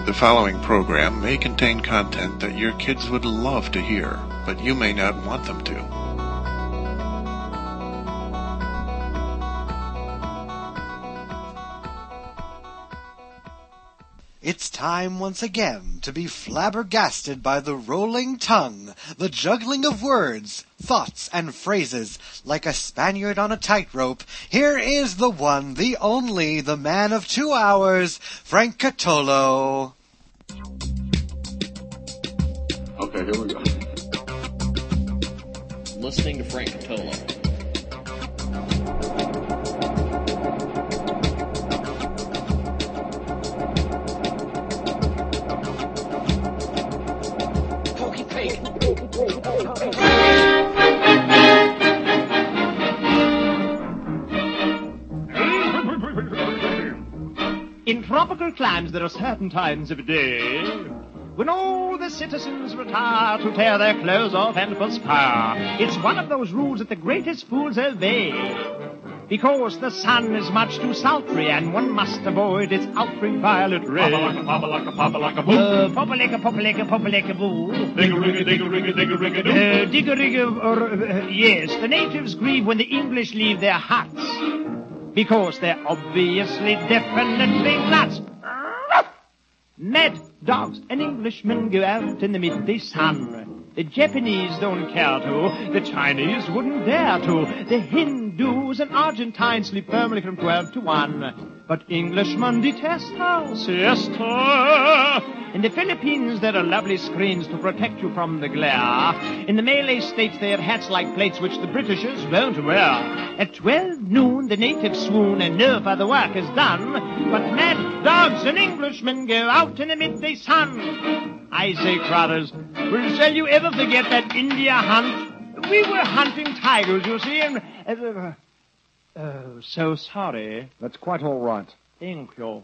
The following program may contain content that your kids would love to hear, but you may not want them to. It's time once again to be flabbergasted by the rolling tongue, the juggling of words, thoughts, and phrases. Like a Spaniard on a tightrope, here is the one, the only, the man of 2 hours, Frank Catolo. Okay, here we go. Listening to Frank Catolo. In tropical climes there are certain times of day when all the citizens retire to tear their clothes off and perspire. It's one of those rules that the greatest fools obey, because the sun is much too sultry and one must avoid its ultraviolet rays. Papa-laka-papa-laka-boo. Papa-laka-papa-laka-papa-laka-boo. Digga-rigga-digga-rigga-digga-rigga-doo. Digga-rigga, yes, the natives grieve when the English leave their huts, because they're obviously definitely nuts. Mad dogs and Englishmen go out in the midday sun. The Japanese don't care to, the Chinese wouldn't dare to. The Hindus and Argentines sleep firmly from 12 to 1. But Englishmen detest our siesta. In the Philippines there are lovely screens to protect you from the glare. In the Malay states they have hats like plates which the Britishers won't wear. At 12 noon the natives swoon and no further work is done. But mad dogs and Englishmen go out in the midday sun. I say, Crothers, shall you ever forget that India hunt? We were hunting tigers, you see, and... oh, so sorry. That's quite all right. Thank you.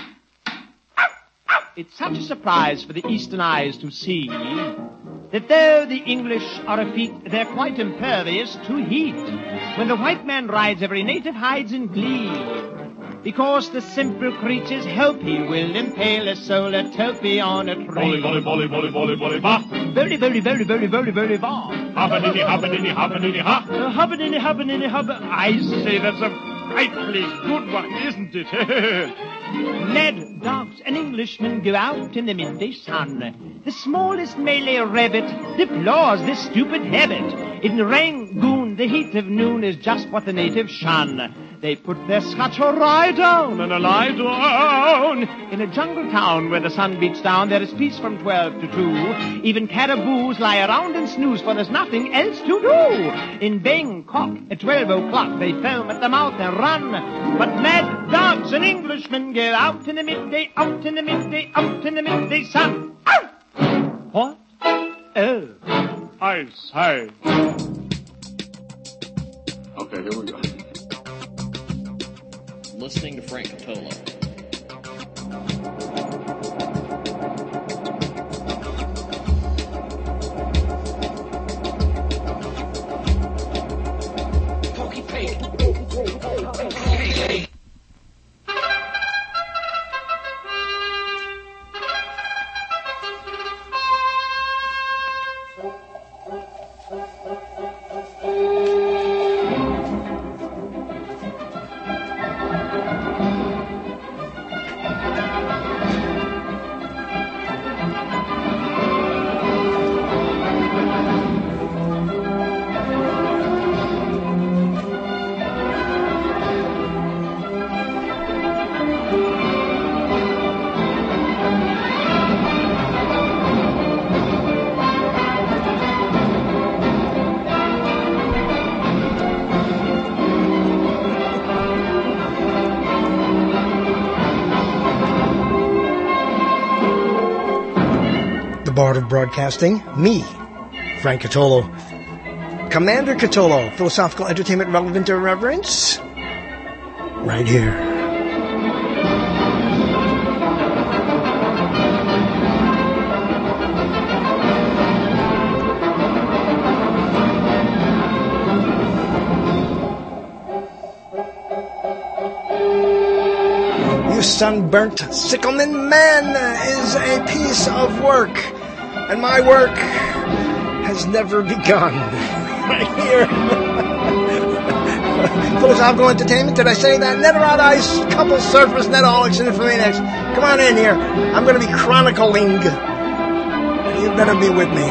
It's such a surprise for the Eastern eyes to see that though the English are effete, they're quite impervious to heat. When the white man rides, every native hides in glee, because the simple creatures hope he will impale a solar topi on a tree. Bolly, bolly, bolly, bolly, bolly, bolly, ba. Bolly, bolly, bolly, bolly, bolly, bolly, ba. Hobba-diddy, hobba-diddy, hobba-diddy, ha. Hubba-diddy, hubba-diddy, hubba. I say, that's a frightfully good one, isn't it? Mad dogs and Englishmen go out in the midday sun. The smallest Malay rabbit deplores this stupid habit. In Rangoon, the heat of noon is just what the natives shun. They put their scotch right down and lie down. In a jungle town where the sun beats down, there is peace from 12 to 2. Even caraboos lie around and snooze, for there's nothing else to do. In Bangkok, at 12 o'clock, they foam at the mouth and run. But mad dogs and Englishmen go out in the midday, out in the midday, out in the midday sun. Ow! What? Oh, I say. Okay, here we go. Listening to Frank Catolo. Bard of Broadcasting, me, Frank Catolo. Commander Catolo, philosophical entertainment relevant irreverence, right here. you sunburnt Sickleman Man is a piece of work, and my work has never begun. Right here. Philosophical Entertainment, did I say that? Netherot Ice, couple surfers, netaholics, and Infomaniacs. Come on in here. I'm going to be chronicling. You better be with me.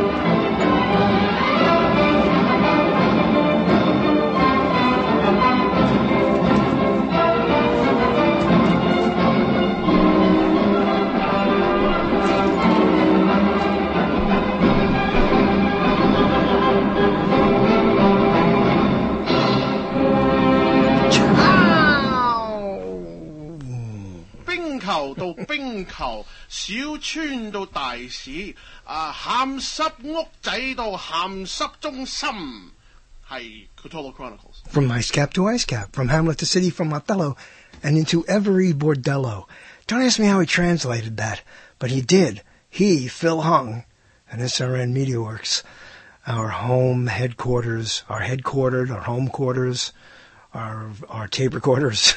Cthulhu Chronicles. From Ice Cap to Ice Cap, from Hamlet to City, from Othello, and into every bordello. Don't ask me how he translated that, but he did. He, Phil Hung, and SRN Media Works, our home headquarters, our home quarters, our tape recorders,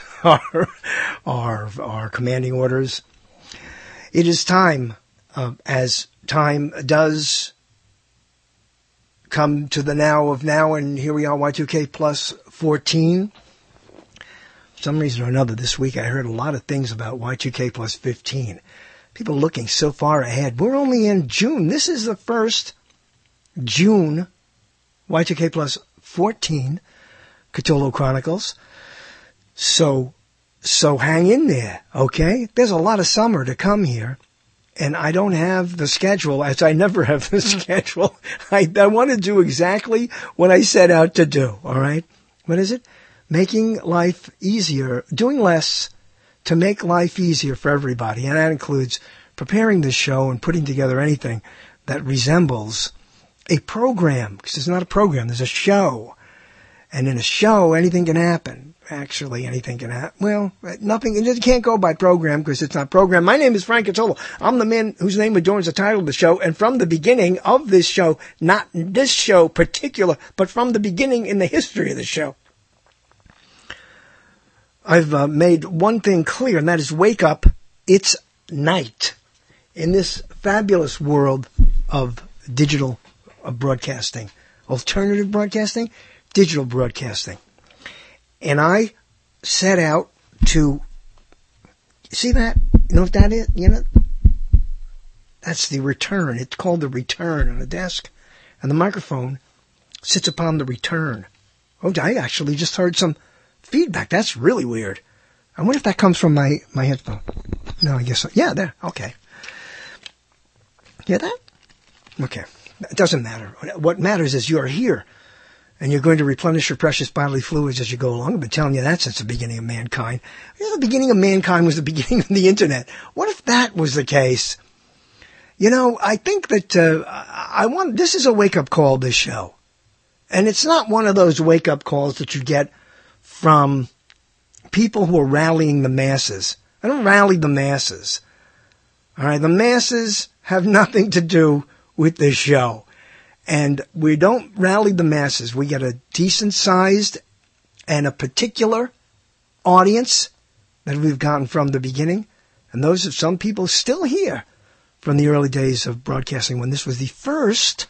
our commanding orders. It is time, as time does come to the now of now, and here we are, Y2K plus 14. For some reason or another this week I heard a lot of things about Y2K plus 15. People looking so far ahead. We're only in June. This is the first June Y2K plus 14 Cthulhu Chronicles. So hang in there, okay? There's a lot of summer to come here. And I don't have the schedule, as I never have the schedule. I want to do exactly what I set out to do, all right? What is it? Making life easier, doing less to make life easier for everybody. And that includes preparing this show and putting together anything that resembles a program. Because it's not a program, there's a show. And in a show, anything can happen. Actually, anything can happen. Well, nothing. It can't go by program because it's not program. My name is Frank Catolo. I'm the man whose name adorns the title of the show. And from the beginning of this show, not this show particular, but from the beginning in the history of the show, I've made one thing clear, and that is wake up. It's night. In this fabulous world of digital broadcasting, alternative broadcasting, digital broadcasting. And I set out to, see that? You know what that is? You know? That's the return. It's called the return on the desk. And the microphone sits upon the return. Oh, I actually just heard some feedback. That's really weird. I wonder if that comes from my headphone. No, I guess so. Yeah, there. Okay. Hear that? Okay. It doesn't matter. What matters is you're here. And you're going to replenish your precious bodily fluids as you go along. I've been telling you that since the beginning of mankind. You know, the beginning of mankind was the beginning of the internet. What if that was the case? You know, I think that this is a wake-up call, this show. And it's not one of those wake-up calls that you get from people who are rallying the masses. I don't rally the masses. All right, the masses have nothing to do with this show. And we don't rally the masses. We get a decent-sized and a particular audience that we've gotten from the beginning. And those are some people still here from the early days of broadcasting when this was the first,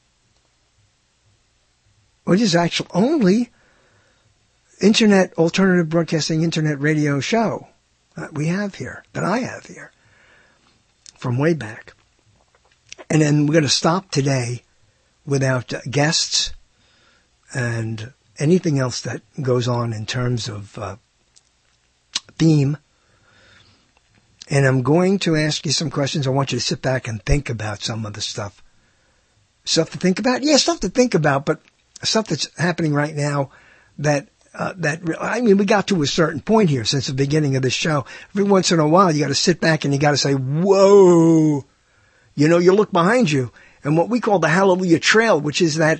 which is actually only internet, alternative broadcasting, internet radio show that we have here, that I have here from way back. And then we're going to stop today without guests and anything else that goes on in terms of theme. And I'm going to ask you some questions. I want you to sit back and think about some of the stuff. Stuff to think about? Yeah, stuff to think about, but stuff that's happening right now that we got to a certain point here since the beginning of the show. Every once in a while, you got to sit back and you got to say, whoa. You know, you look behind you. And what we call the Hallelujah Trail, which is that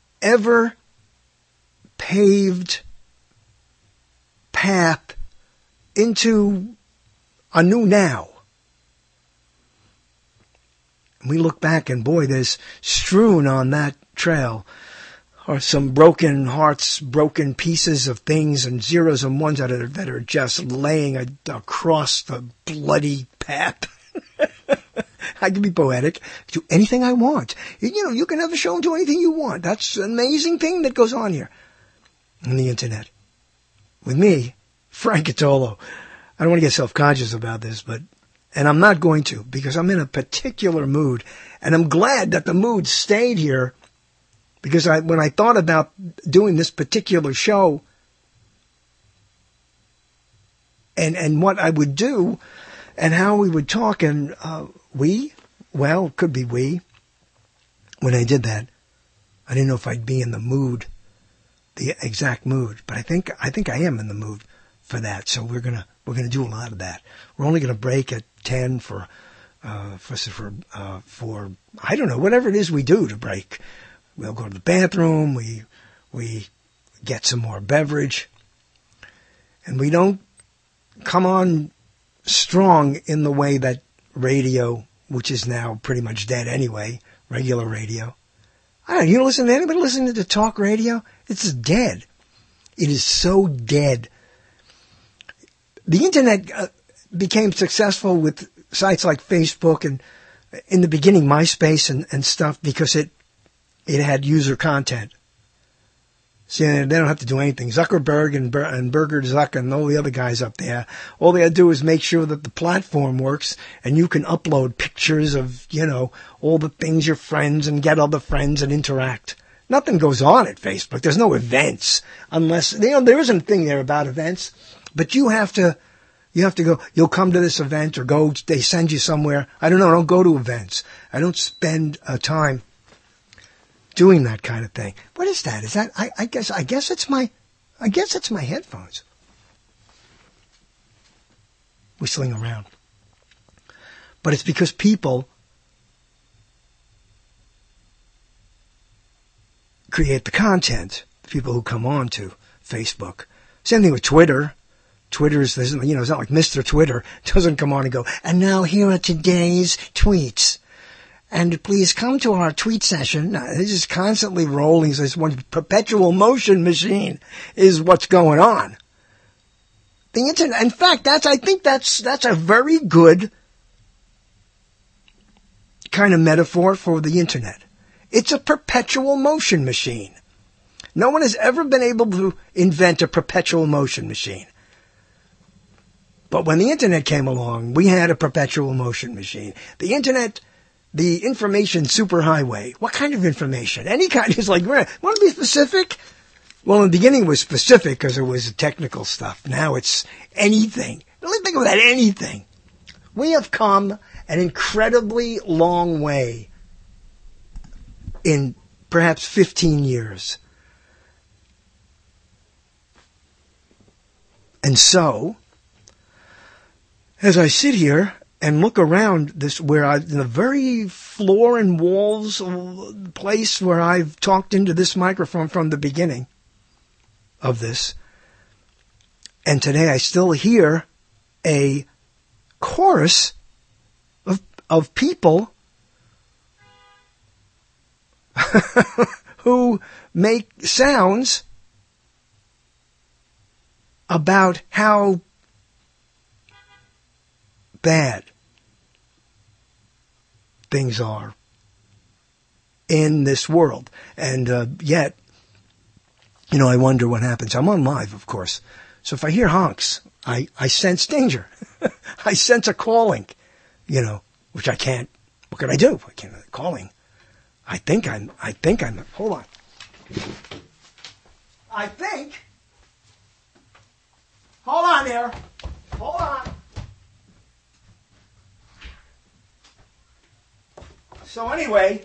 ever-paved path into a new now. And we look back and boy, there's strewn on that trail are some broken hearts, broken pieces of things, and zeros and ones that are just laying across the bloody path. I can be poetic, do anything I want. You can have a show and do anything you want. That's an amazing thing that goes on here on the internet. With me, Frank Catolo. I don't want to get self-conscious about this, and I'm not going to, because I'm in a particular mood, and I'm glad that the mood stayed here, because when I thought about doing this particular show and what I would do and how we would talk, and it could be we, when I did that, I didn't know if I'd be in the mood, the exact mood, but I think I am in the mood for that. So we're gonna do a lot of that. We're only gonna break at 10 for I don't know, whatever it is we do to break. We'll go to the bathroom. We get some more beverage, and we don't come on strong in the way that radio, which is now pretty much dead anyway, regular radio. I don't know, you don't listen to anybody listening to talk radio? It's dead. It is so dead. The internet became successful with sites like Facebook and, in the beginning, MySpace and stuff, because it had user content. See, they don't have to do anything. Zuckerberg and Berger Zuck and all the other guys up there, all they have to do is make sure that the platform works, and you can upload pictures of, all the things your friends, and get other friends and interact. Nothing goes on at Facebook. There's no events, unless, there isn't a thing there about events, but you have to go, you'll come to this event or go, they send you somewhere. I don't go to events. I don't spend time doing that kind of thing. What is that? Is that, I guess it's my headphones whistling around. But it's because people create the content, people who come on to Facebook. Same thing with Twitter. Twitter is, it's not like Mr. Twitter doesn't come on and go, and now here are today's tweets. And please come to our tweet session. This is constantly rolling. This one perpetual motion machine is what's going on. The internet, in fact, I think that's a very good kind of metaphor for the internet. It's a perpetual motion machine. No one has ever been able to invent a perpetual motion machine. But when the internet came along, we had a perpetual motion machine. The internet, the information superhighway. What kind of information? Any kind. It's like, want to be specific? Well, in the beginning it was specific because it was technical stuff. Now it's anything. Don't think about anything. We have come an incredibly long way in perhaps 15 years. And so, as I sit here and look around this, in the very floor and walls place where I've talked into this microphone from the beginning of this, and today I still hear a chorus of people who make sounds about how bad things are in this world. And yet, I wonder what happens. I'm on live, of course. So if I hear honks, I sense danger. I sense a calling, which I can't. What can I do? I can't calling. I think I'm, hold on. Hold on there. Hold on. So anyway,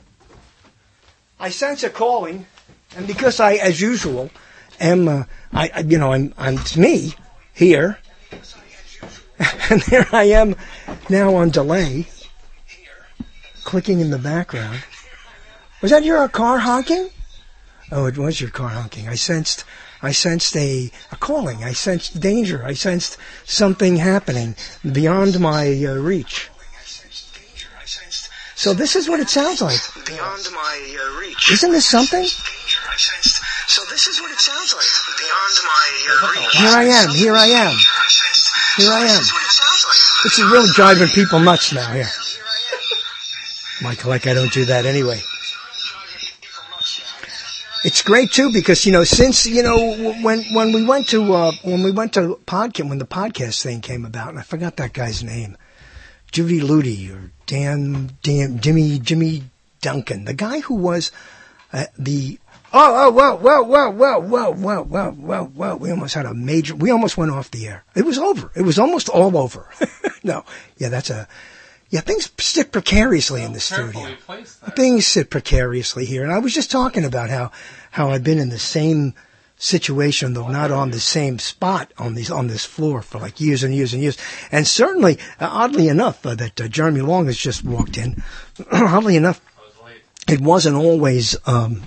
I sense a calling, and because I, as usual, am, it's me here, and there I am now on delay, clicking in the background. Was that your car honking? Oh, it was your car honking. I sensed a calling. I sensed danger. I sensed something happening beyond my reach. So this is what it sounds like. Beyond my reach. Isn't this something? So this is what it sounds like. Beyond my reach. Here I am. This is really driving people nuts now here. Michael, like I don't do that anyway. It's great too because since when we went to podcast, when the podcast thing came about, and I forgot that guy's name, Judy Ludi or Jimmy Duncan, the guy who was the whoa, we almost went off the air. It was over. It was almost all over. Things sit precariously in the studio. Things sit precariously here. And I was just talking about how I've been in the same situation, though not on the same spot on this floor for like years and years and years. And certainly, oddly enough, that Jeremy Long has just walked in. Oddly enough, it wasn't always.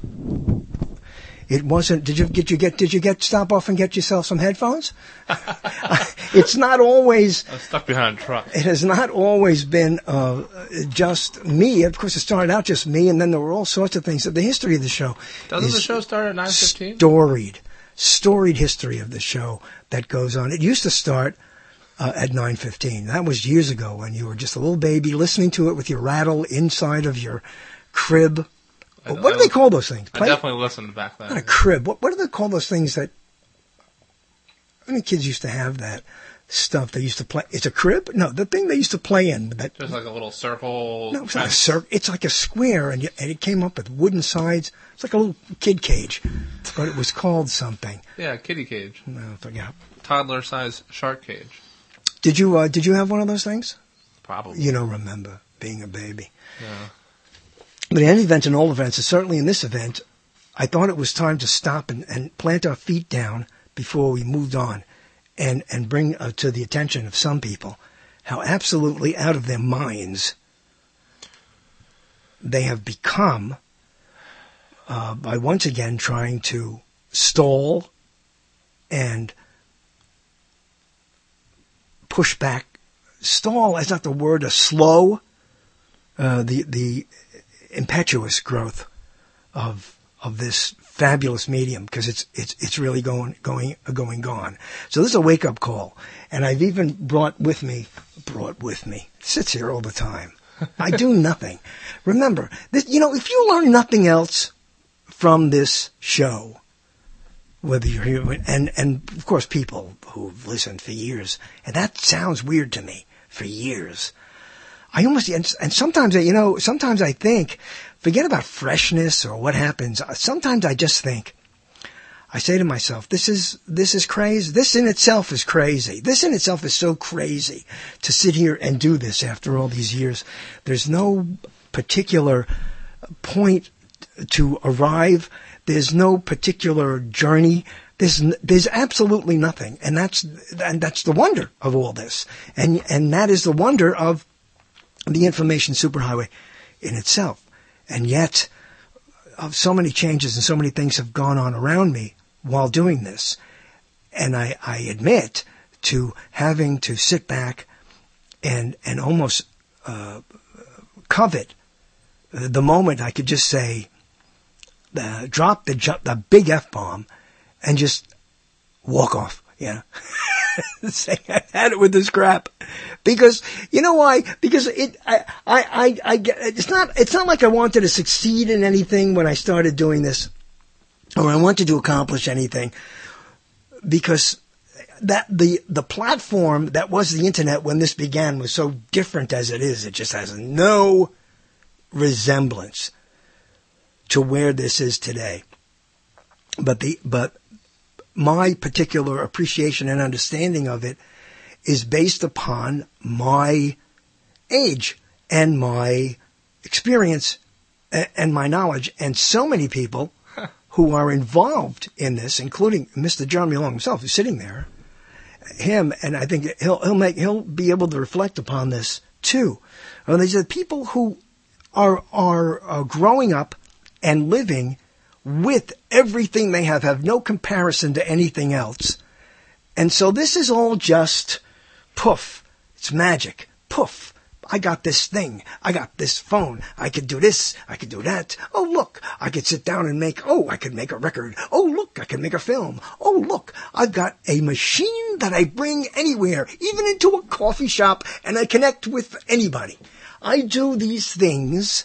It wasn't. Did you stop off and get yourself some headphones? It's not always. I was stuck behind a truck. It has not always been just me. Of course, it started out just me, and then there were all sorts of things. The history of the show. Doesn't the show start at 9:15? Storied history of the show that goes on. It used to start at 9:15. That was years ago when you were just a little baby listening to it with your rattle inside of your crib. What do they call those things? I definitely listened back then. Not a crib. What do they call those things that... How many kids used to have that stuff they used to play? It's a crib? No, the thing they used to play in. Just like a little circle. No, it's not a circle. It's like a square, and it came up with wooden sides. It's like a little kid cage, but it was called something. Yeah, kitty cage. No, I forgot. Toddler-sized shark cage. Did you have one of those things? Probably. You don't remember being a baby. Yeah. But in any event, in all events, and certainly in this event, I thought it was time to stop and plant our feet down before we moved on and bring to the attention of some people how absolutely out of their minds they have become by once again trying to stall and push back. Stall is not the word, slow the impetuous growth of this fabulous medium, because it's really going gone. So this is a wake up call, and I've even brought with me, sits here all the time. I do nothing. Remember, if you learn nothing else from this show, whether you're here, and of course people who've listened for years, and that sounds weird to me, for years. I almost, and sometimes, sometimes I think, forget about freshness or what happens. Sometimes I just think, I say to myself, this is crazy. This in itself is crazy. This in itself is so crazy to sit here and do this after all these years. There's no particular point to arrive. There's no particular journey. There's absolutely nothing. And that's the wonder of all this. And that is the wonder of the information superhighway in itself. And yet, so many changes and so many things have gone on around me while doing this. And I admit to having to sit back and almost covet the moment I could just say, drop the big F-bomb and just walk off, say I had it with this crap. Because, you know why? Because it's not like I wanted to succeed in anything when I started doing this, or I wanted to accomplish anything, because that the platform that was the internet when this began was so different as it is. It just has no resemblance to where this is today. But my particular appreciation and understanding of it is based upon my age and my experience and my knowledge. And so many people who are involved in this, including Mr. Jeremy Long himself, who's sitting there, him, and I think he'll be able to reflect upon this too. These are people who are growing up and living with everything they have no comparison to anything else. And so this is all just poof. It's magic. Poof. I got this thing. I got this phone. I could do this. I could do that. Oh, look, I could sit down and I could make a record. Oh, look, I could make a film. Oh, look, I've got a machine that I bring anywhere, even into a coffee shop, and I connect with anybody. I do these things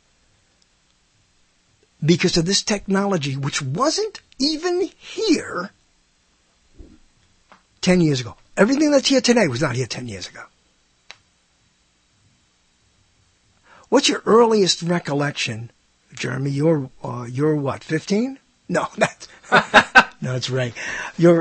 because of this technology, which wasn't even here 10 years ago. Everything that's here today was not here 10 years ago. What's your earliest recollection, Jeremy? You're what, 15? No, that's right. You're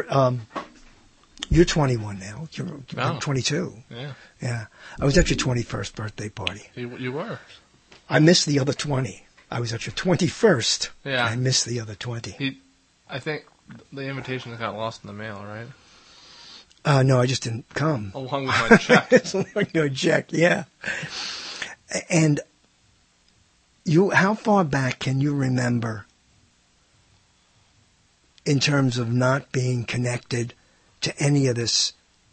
21 now. You're 22. Yeah. I was at your 21st birthday party. You were. I missed the other 20. I was at your 21st. Yeah. I missed the other 20. I think the invitation got lost in the mail, right? No, I just didn't come. Along with my check. Along with your check, yeah. And how far back can you remember in terms of not being connected to any of this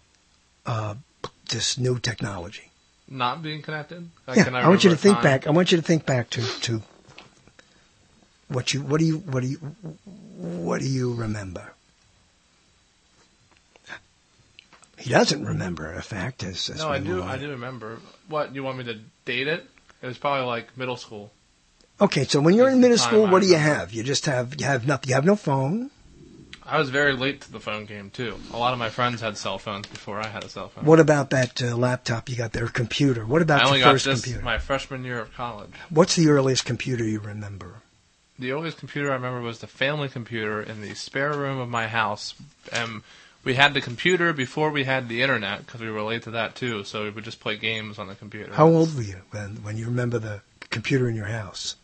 new technology? Not being connected? Yeah, I want you to think back. I want you to think back to what do you remember? He doesn't remember, in fact. No, I do remember. What, you want me to date it? It was probably like middle school. Okay, so when you're in middle school, what do you have? You have nothing. You have no phone. I was very late to the phone game, too. A lot of my friends had cell phones before I had a cell phone. What about that laptop you got there, computer? What about your first computer? My freshman year of college. What's the earliest computer you remember? The earliest computer I remember was the family computer in the spare room of my house. We had the computer before we had the internet, because we were late to that, too, so we would just play games on the computer. How old were you when you remember the computer in your house?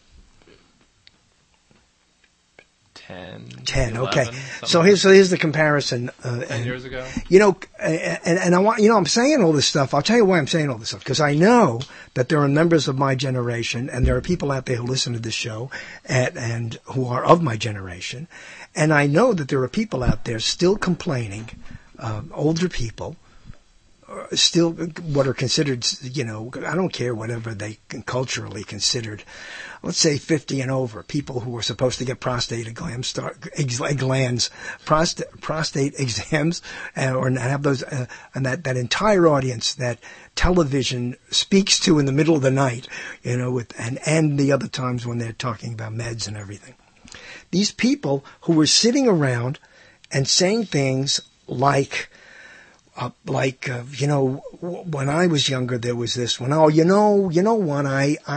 10, 11, okay. So like here's the comparison. 10 years ago. You know, and I want, I'm saying all this stuff. I'll tell you why I'm saying all this stuff, because I know that there are members of my generation, and there are people out there who listen to this show and who are of my generation, and I know that there are people out there still complaining, older people, still what are considered, I don't care whatever they culturally considered, let's say 50 and over, people who are supposed to get prostate exams, or have those, and that entire audience that television speaks to in the middle of the night, and the other times when they're talking about meds and everything. These people who were sitting around and saying things like, when I was younger, there was this one. Oh, you know what?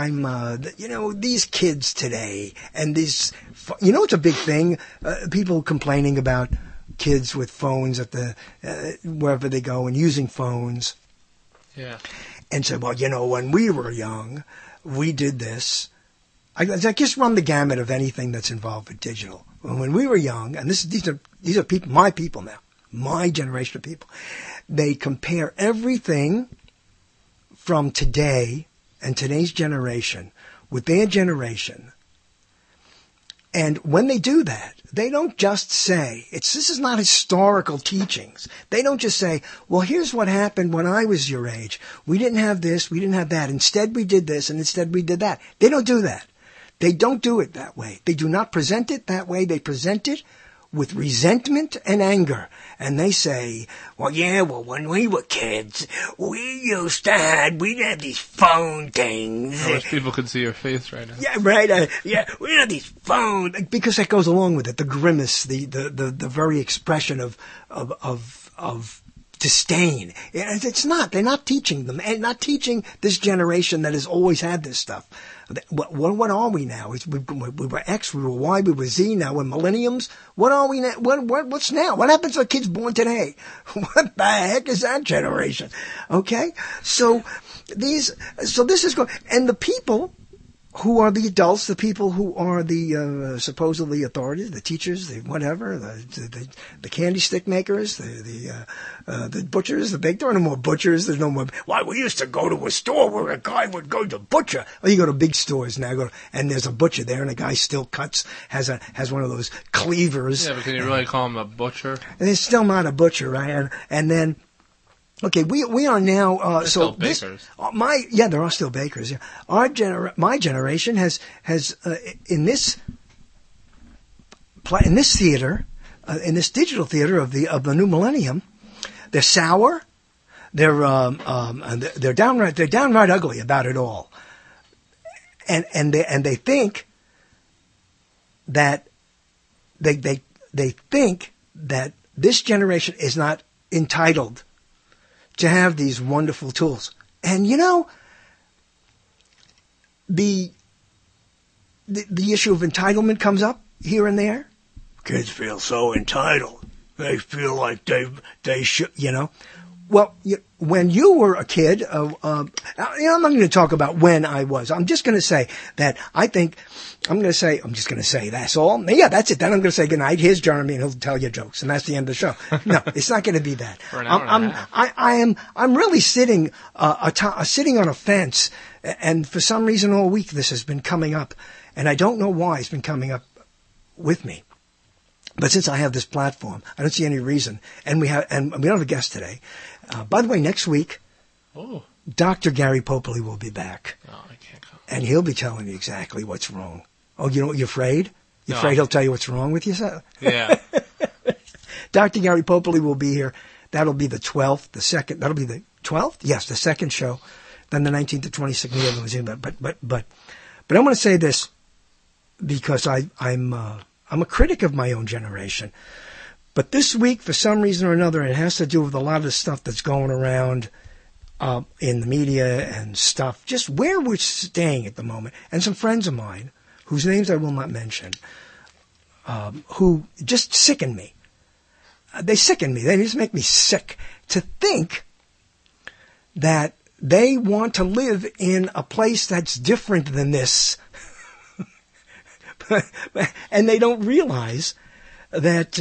These kids today, and this, it's a big thing. People complaining about kids with phones at wherever they go and using phones. Yeah. And say, well, when we were young, we did this. I just run the gamut of anything that's involved with digital. When we were young, and these are people, my people now. My generation of people, they compare everything from today and today's generation with their generation. And when they do that, they don't just say, this is not historical teachings. They don't just say, well, here's what happened when I was your age. We didn't have this, we didn't have that. Instead we did this, and instead we did that. They don't do that. They don't do it that way. They do not present it that way. They present it with resentment and anger. And they say, when we were kids, we'd have these phone things. I wish people could see your face right now. Yeah, right. We had these phones. Because that goes along with it. The grimace, the very expression of disdain. It's not. They're not teaching them. And not teaching this generation that has always had this stuff. What are we now? We were X, we were Y, we were Z, now we're millenniums. What are we now? What's now? What happens to kids born today? What the heck is that generation? Okay? So this is going, and the people who are the adults, the people who are the supposedly authorities, the teachers, the whatever, the candy stick makers, the butchers, there are no more butchers. There's no more. Why, we used to go to a store where a guy would go to butcher. Oh, you go to big stores now, and there's a butcher there, and a guy still cuts, has one of those cleavers. Yeah, but can you really call him a butcher? And it's still not a butcher, right? And then Okay, we are now. They're So still bakers. there are still bakers. Yeah, my generation has in this theater, in this digital theater of the new millennium, they're sour. They're downright ugly about it all, and they think that they think that this generation is not entitled to have these wonderful tools. And the issue of entitlement comes up here and there. Kids feel so entitled. They feel like they should, Well, when you were a kid, I'm not going to talk about when I was. I'm just going to say that I'm just going to say that's all. Yeah, that's it. Then I'm going to say goodnight. Here's Jeremy, and he'll tell you jokes, and that's the end of the show. No, it's not going to be that. For an hour and a half. I'm really sitting on a fence, and for some reason all week this has been coming up, and I don't know why it's been coming up with me. But since I have this platform, I don't see any reason. And we don't have a guest today. By the way, next week, Dr. Gary Popoli will be back. Oh, I can't come. And he'll be telling you exactly what's wrong. Oh, you're afraid? You're No. afraid he'll tell you what's wrong with you? Yeah. Dr. Gary Popoli will be here. That'll be the 12th, the second. That'll be the 12th? Yes, the second show. Then the 19th to 26th. The other one's in. But I want to say this because I'm a critic of my own generation. But this week, for some reason or another, it has to do with a lot of the stuff that's going around in the media and stuff, just where we're staying at the moment. And some friends of mine, whose names I will not mention, who just sicken me. They sicken me. They just make me sick to think that they want to live in a place that's different than this. And they don't realize that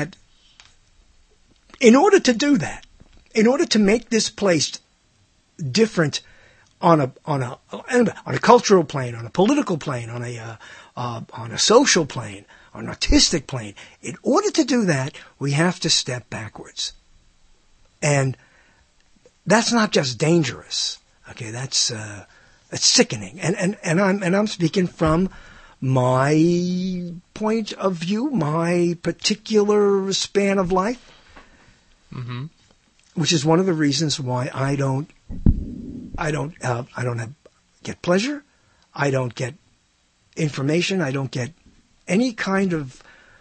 in order to do that, in order to make this place different on a cultural plane, on a political plane, on a social plane, on an artistic plane, in order to do that, we have to step backwards. And that's not just dangerous. Okay, that's sickening. And I'm speaking from my point of view, my particular span of life, which is one of the reasons why I don't get pleasure, I don't get information, I don't get any kind of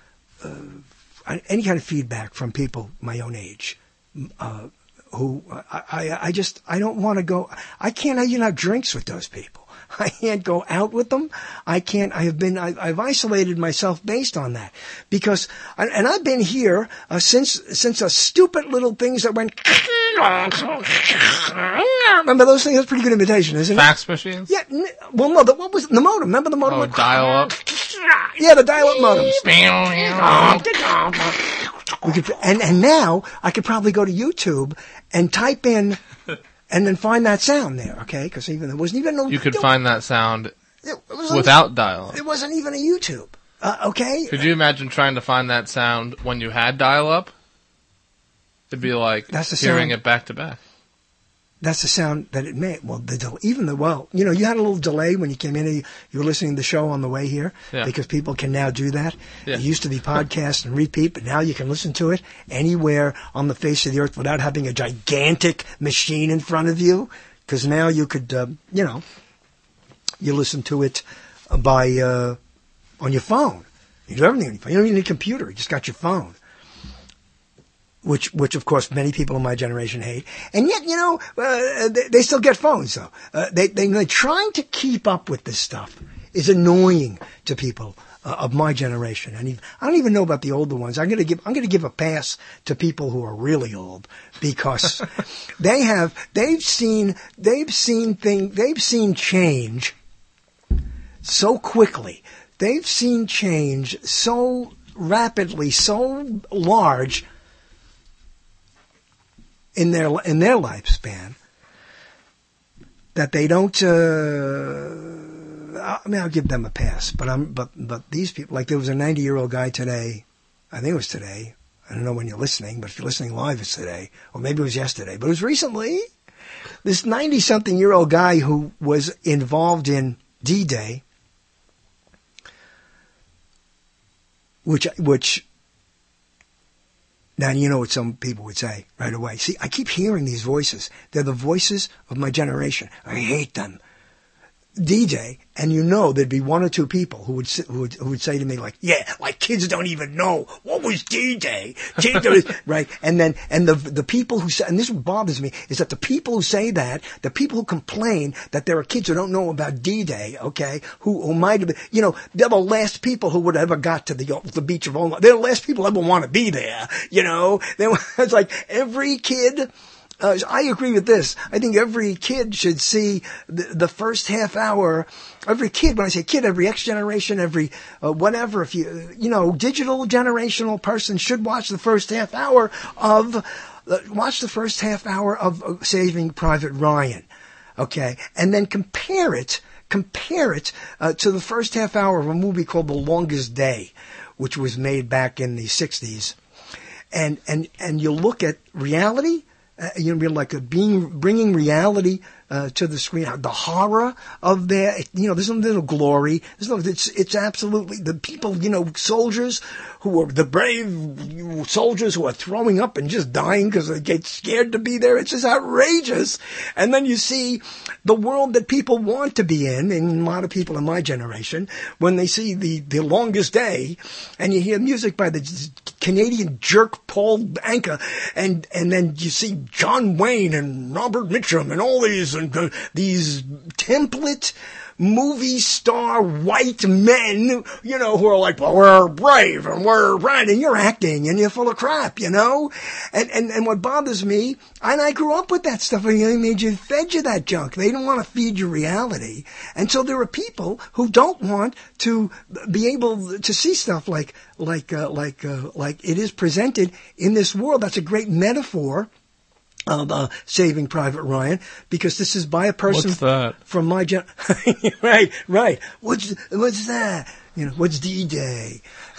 feedback from people my own age, who I don't want to go. I can't even have drinks with those people. I can't go out with them. I've isolated myself based on that because, and I've been here since a stupid little things that went. Remember those things? That's a pretty good imitation, isn't it? Fax machines? Yeah. Well, no. What was the modem? Remember the modem? Oh, dial-up? Yeah, the dial-up modems. And now I could probably go to YouTube and type in. And then find that sound there, okay? Because there wasn't even no... You could find that sound without dial-up. It wasn't even a YouTube, okay? Could you imagine trying to find that sound when you had dial-up? It'd be like hearing it back to back. That's the sound that it made. Well, you had a little delay when you came in. You were listening to the show on the way here because people can now do that. Yeah. It used to be podcast and repeat, but now you can listen to it anywhere on the face of the earth without having a gigantic machine in front of you. Because now you could, you listen to it by on your phone. You do everything on your phone. You don't even need a computer. You just got your phone. Which of course many people in my generation hate, and yet they still get phones though. They're trying to keep up with this stuff is annoying to people of my generation, and I don't even know about the older ones. I'm going to give a pass to people who are really old because they've seen change so quickly. They've seen change so rapidly, so large. In their lifespan, that they don't. I'll give them a pass, but these people, like there was a 90-year-old guy today. I think it was today. I don't know when you're listening, but if you're listening live, it's today. Or maybe it was yesterday, but it was recently. This 90-something-year-old guy who was involved in D-Day, which now you know what some people would say right away. See, I keep hearing these voices. They're the voices of my generation. I hate them. D-Day, and you know there'd be one or two people who would say to me like, yeah, like kids don't even know what was D-Day, right? And the people who say, and this bothers me, is that the people who say that, the people who complain that there are kids who don't know about D-Day, okay, who might have been, you know, they're the last people who would ever got to the beach of Omaha. They're the last people who ever want to be there, you know. It's like every kid. I agree with this. I think every kid should see the first half hour. Every kid, when I say kid, every X generation, every whatever, if you know, digital generational person should watch the first half hour of Saving Private Ryan, okay, and then compare it to the first half hour of a movie called The Longest Day, which was made back in the 60s, and you look at reality. You know, like bringing reality to the screen. The horror of there's no little glory. It's absolutely the people, you know, soldiers who are the brave soldiers who are throwing up and just dying because they get scared to be there. It's just outrageous. And then you see the world that people want to be in, and a lot of people in my generation, when they see the Longest Day, and you hear music by the Canadian jerk Paul Anka, and then you see John Wayne and Robert Mitchum and all these template movie star white men, you know, who are like, well, we're brave and we're right, and you're acting and you're full of crap, you know? And what bothers me, and I grew up with that stuff, and they fed you that junk. They don't want to feed you reality. And so there are people who don't want to be able to see stuff like it is presented in this world. That's a great metaphor of Saving Private Ryan, because this is by a person from my gen. right. What's that? You know, what's D-Day?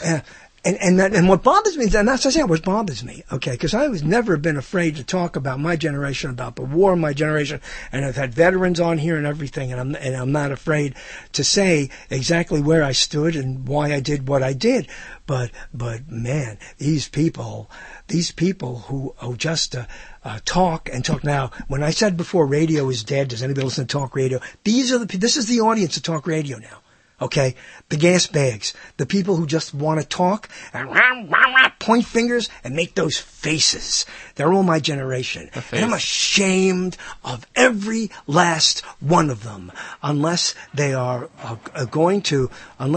And what bothers me, and that's what bothers me, okay, because I was never been afraid to talk about my generation, about the war of my generation, and I've had veterans on here and everything, and I'm not afraid to say exactly where I stood and why I did what I did, but man, these people who just talk. Now, when I said before radio is dead, does anybody listen to talk radio? This is the audience of talk radio now. Okay, the gas bags, the people who just want to talk and point fingers and make those faces. They're all my generation. And I'm ashamed of every last one of them, unless they're going to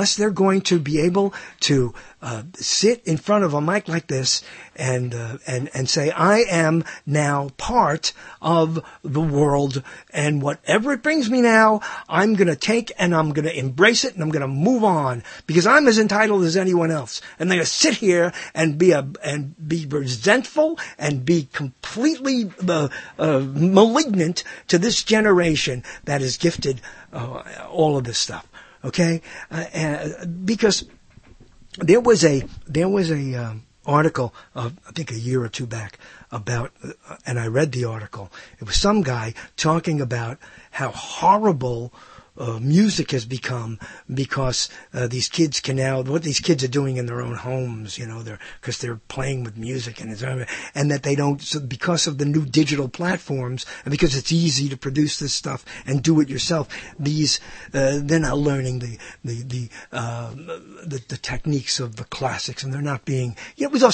be able to sit in front of a mic like this and say, I am now part of the world, and whatever it brings me now, I'm going to take and I'm going to embrace it, and I'm going to move on, because I'm as entitled as anyone else. And they're going to sit here and be resentful and be completely malignant to this generation that is gifted all of this stuff. Okay, because there was a article I think a year or two back about, and I read the article. It was some guy talking about how horrible music has become, because these kids can now, what these kids are doing in their own homes, you know, because they're playing with music, and that they don't, so because of the new digital platforms, and because it's easy to produce this stuff and do it yourself, they're not learning the techniques of the classics, and they're not being, it was a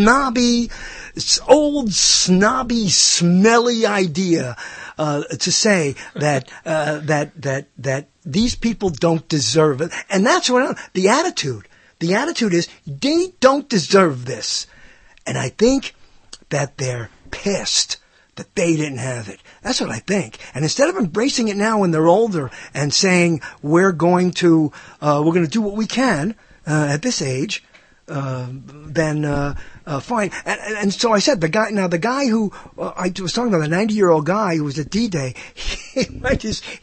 old snobby, smelly idea to say that these people don't deserve it. And that's what the attitude is, they don't deserve this. And I think that they're pissed that they didn't have it. That's what I think. And instead of embracing it now when they're older and saying, we're going to do what we can at this age, then fine. And so I said, the guy who I was talking about, the 90-year-old guy who was at D-Day,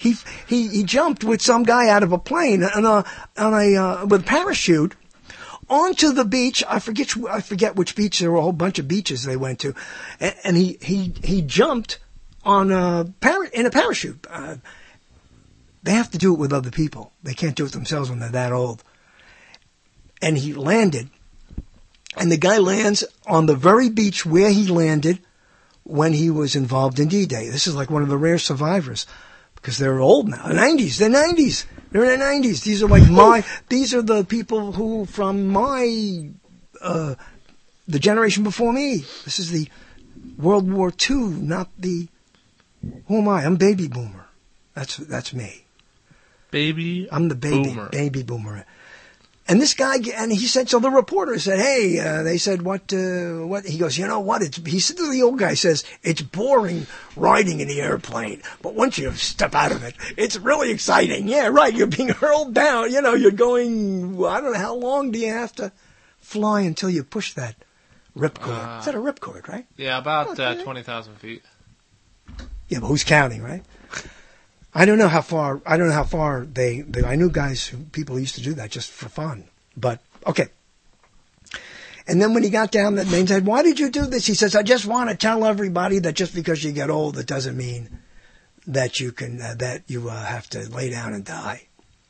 he jumped with some guy out of a plane with a parachute onto the beach. I forget which beach. There were a whole bunch of beaches they went to, and he jumped on in a parachute. They have to do it with other people. They can't do it themselves when they're that old. And he landed, and the guy lands on the very beach where he landed when he was involved in D-Day. This is like one of the rare survivors, because they're old now. They're 90s. They're in their 90s. These are like these are the people who from the generation before me. This is the World War II, not the, who am I? I'm baby boomer. That's me. I'm the baby boomer. And this guy, and he said, so the reporter said, hey, they said, what, he goes, you know what, he said to the old guy, says, it's boring riding in the airplane, but once you step out of it, it's really exciting. Yeah, right, you're being hurled down, you're going, I don't know, how long do you have to fly until you push that ripcord? Is that a ripcord, right? Yeah, about 20,000 feet. Yeah, but who's counting, right? I don't know how far they I knew people used to do that just for fun. But, okay. And then when he got down, that man said, why did you do this? He says, I just want to tell everybody that just because you get old, it doesn't mean that you can, that you have to lay down and die.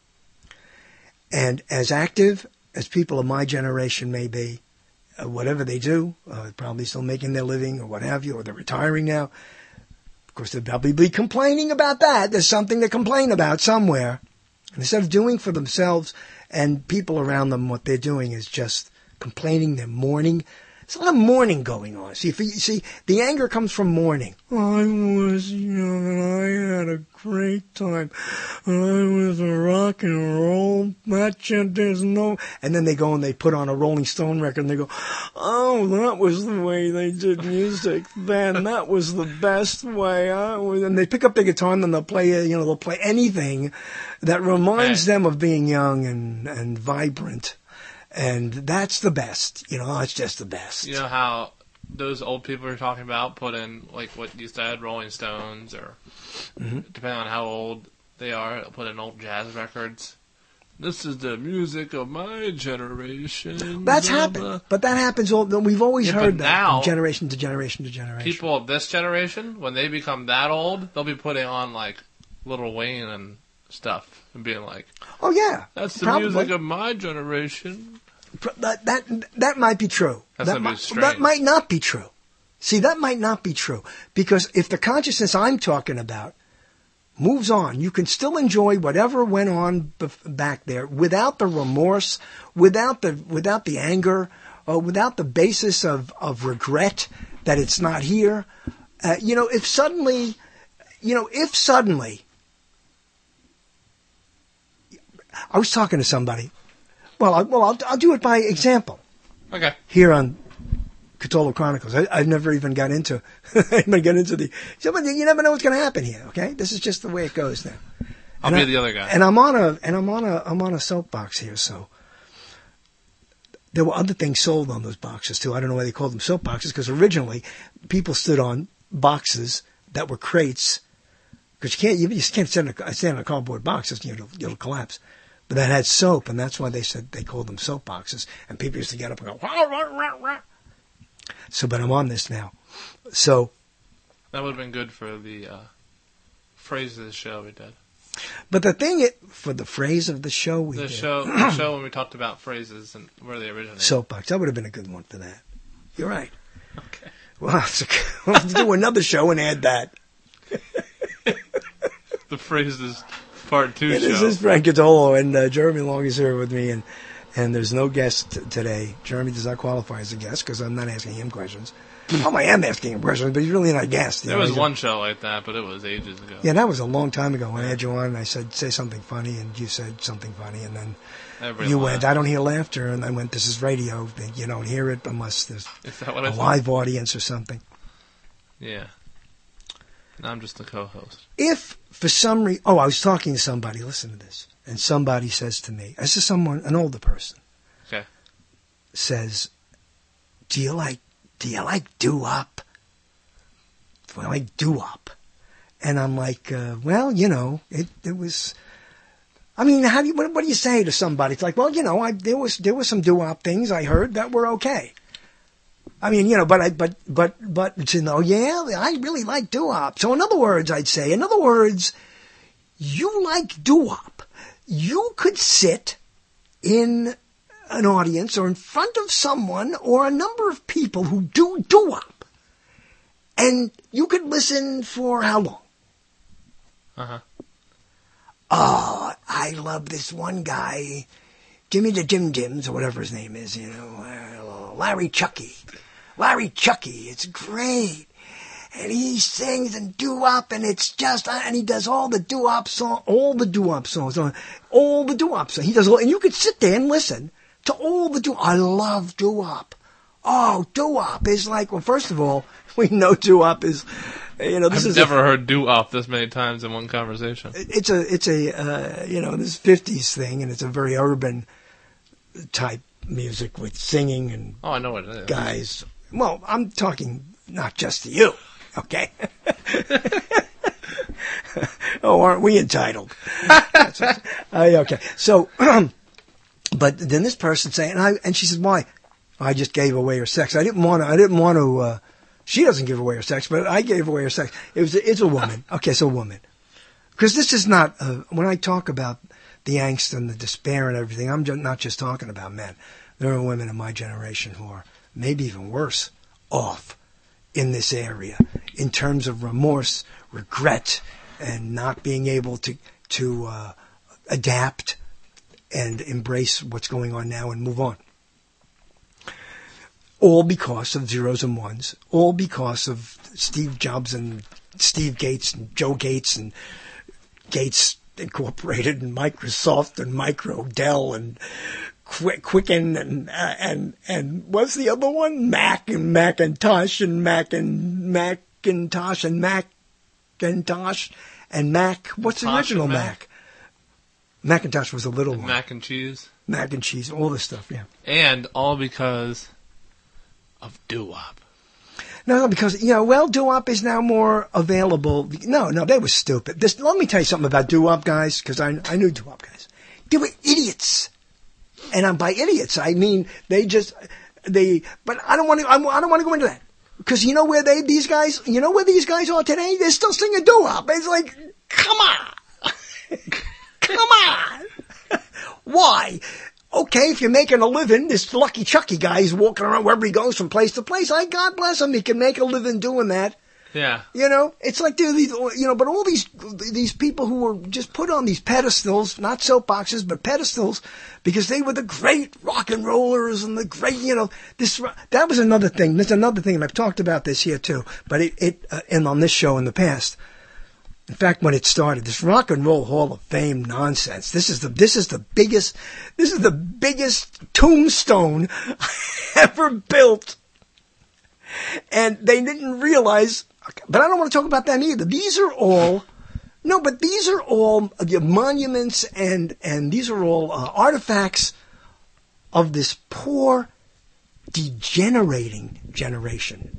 And as active as people of my generation may be, whatever they do, probably still making their living or what have you, or they're retiring now. Of course, they'll probably be complaining about that. There's something to complain about somewhere. And instead of doing for themselves and people around them, what they're doing is just complaining, they're mourning. There's a lot of mourning going on. See, the anger comes from mourning. I was young and I had a great time. I was a rock and roll. There's no... And then they go and they put on a Rolling Stone record and they go, oh, that was the way they did music then. That was the best way. And they pick up the guitar and then they'll play anything that reminds them of being young and vibrant. And that's the best. It's just the best. You know how those old people you're talking about put in, like what you said, Rolling Stones, or depending on how old they are, put in old jazz records. This is the music of my generation. That's happened. But that happens we've always heard that now, from generation to generation to generation. People of this generation, when they become that old, they'll be putting on like Lil Wayne and stuff and being like, oh yeah, that's the music of my generation. That might be true. That might not be true. See, that might not be true, because if the consciousness I'm talking about moves on, you can still enjoy whatever went on back there without the remorse, without the anger, without the basis of regret that it's not here. If suddenly, I was talking to somebody. Well, I'll do it by example. Okay. Here on Cthulhu Chronicles, I've never even got into. You never know what's going to happen here. Okay, this is just the way it goes now. I'll be the other guy. And I'm on a soapbox here. So there were other things sold on those boxes too. I don't know why they called them soapboxes, because originally people stood on boxes that were crates. Because you just can't stand on a cardboard box; it'll collapse. But that had soap, and that's why they called them soap boxes. And people used to get up and go, wah, wah, wah, wah. So, but I'm on this now. So that would have been good for the phrase of the show we did. But the thing for the phrase of the show we did. The show when we talked about phrases and where they originated. Soapbox. That would have been a good one for that. You're right. Okay. Well, we'll have to do another show and add that. The phrases part 2 show. This is Frank Cthulhu, and Jeremy Long is here with me, and there's no guest today. Jeremy does not qualify as a guest because I'm not asking him questions. I am asking him questions, but he's really not a guest. There was one show like that, but it was ages ago. Yeah, that was a long time ago when I had you on, and I said, say something funny, and you said something funny, and then you went, I don't hear laughter, and I went, this is radio. You don't hear it unless there's a live audience or something. Yeah. I'm just the co-host. If for some reason, I was talking to somebody, listen to this, and somebody says to me, this is an older person, okay, says, do you like doo-wop? Do I like doo-wop? And I'm like, it was, I mean, what do you say to somebody? It's like, well, there was some doo-wop things I heard that were okay. I mean, but it's I really like doo-wop. So in other words, you like doo-wop. You could sit in an audience or in front of someone or a number of people who do doo-wop, and you could listen for how long? Uh-huh. Oh, I love this one guy, Jimmy the Jim Jims, or whatever his name is, Larry Chucky. Larry Chucky, it's great. And he sings and doo-wop, and it's just, and he does all the doo-wop songs. He does, and you could sit there and listen to all the doo-wop. I love doo-wop. Oh, doo-wop is like, well, first of all, we know doo-wop is, I've never heard doo-wop this many times in one conversation. It's a this 50s thing, and it's a very urban type music with singing and I know what it is. Guys. Well, I'm talking not just to you, okay? Oh, aren't we entitled? Okay. So, but then this person saying, and she said, why? I just gave away her sex. I didn't want to, she doesn't give away her sex, but I gave away her sex. It's a woman. Okay, so a woman. Because this is not, when I talk about the angst and the despair and everything, I'm not just talking about men. There are women in my generation who are maybe even worse off in this area in terms of remorse, regret, and not being able to adapt and embrace what's going on now and move on. All because of zeros and ones. All because of Steve Jobs and Steve Gates and Joe Gates and Gates Incorporated and Microsoft and Dell and Quicken and what's the other one? Mac and Macintosh and Macintosh and Macintosh and Mac. What's the original Mac? Macintosh was a little one. Mac and cheese. Mac and cheese, all this stuff, yeah. And all because of doo-wop. No, because, doo-wop is now more available. No, they were stupid. Let me tell you something about doo-wop guys, because I knew doo-wop guys. They were idiots. And by idiots, I mean, but I don't want to go into that. Because you know where these guys are today? They're still singing doo-wop. It's like, come on. Come on. Why? Okay, if you're making a living, this Lucky Chucky guy is walking around wherever he goes from place to place. God bless him. He can make a living doing that. Yeah. It's like these, but all these people who were just put on these pedestals, not soapboxes, but pedestals, because they were the great rock and rollers and the great, that was another thing. There's another thing, and I've talked about this here too, but and on this show in the past. In fact, when it started, this Rock and Roll Hall of Fame nonsense. This is the biggest tombstone ever built. And they didn't realize, but I don't want to talk about that either. These are all monuments and these are all artifacts of this poor, degenerating generation.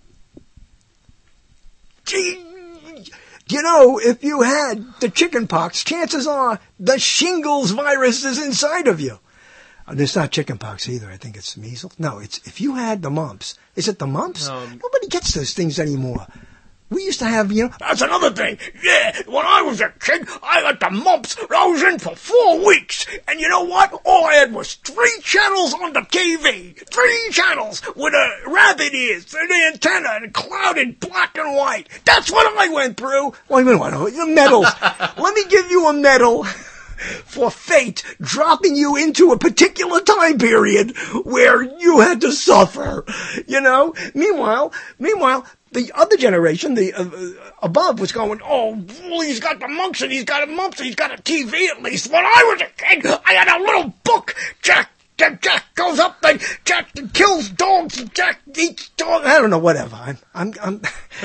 If you had the chicken pox, chances are the shingles virus is inside of you. It's not chicken pox either. I think it's measles. No, it's if you had the mumps. Is it the mumps? Nobody gets those things anymore. We used to have, That's another thing. Yeah, when I was a kid, I got the mumps. I was in for 4 weeks. And you know what? All I had was 3 channels on the TV. 3 channels with rabbit ears and an antenna and clouded black and white. That's what I went through. Well, the medals. Let me give you a medal for fate dropping you into a particular time period where you had to suffer. Meanwhile, the other generation, the above, was going, well, he's got the mumps and he's got a TV at least. When I was a kid, I had a little book. Jack goes up and Jack kills dogs and Jack eats dogs. I don't know, whatever. I'm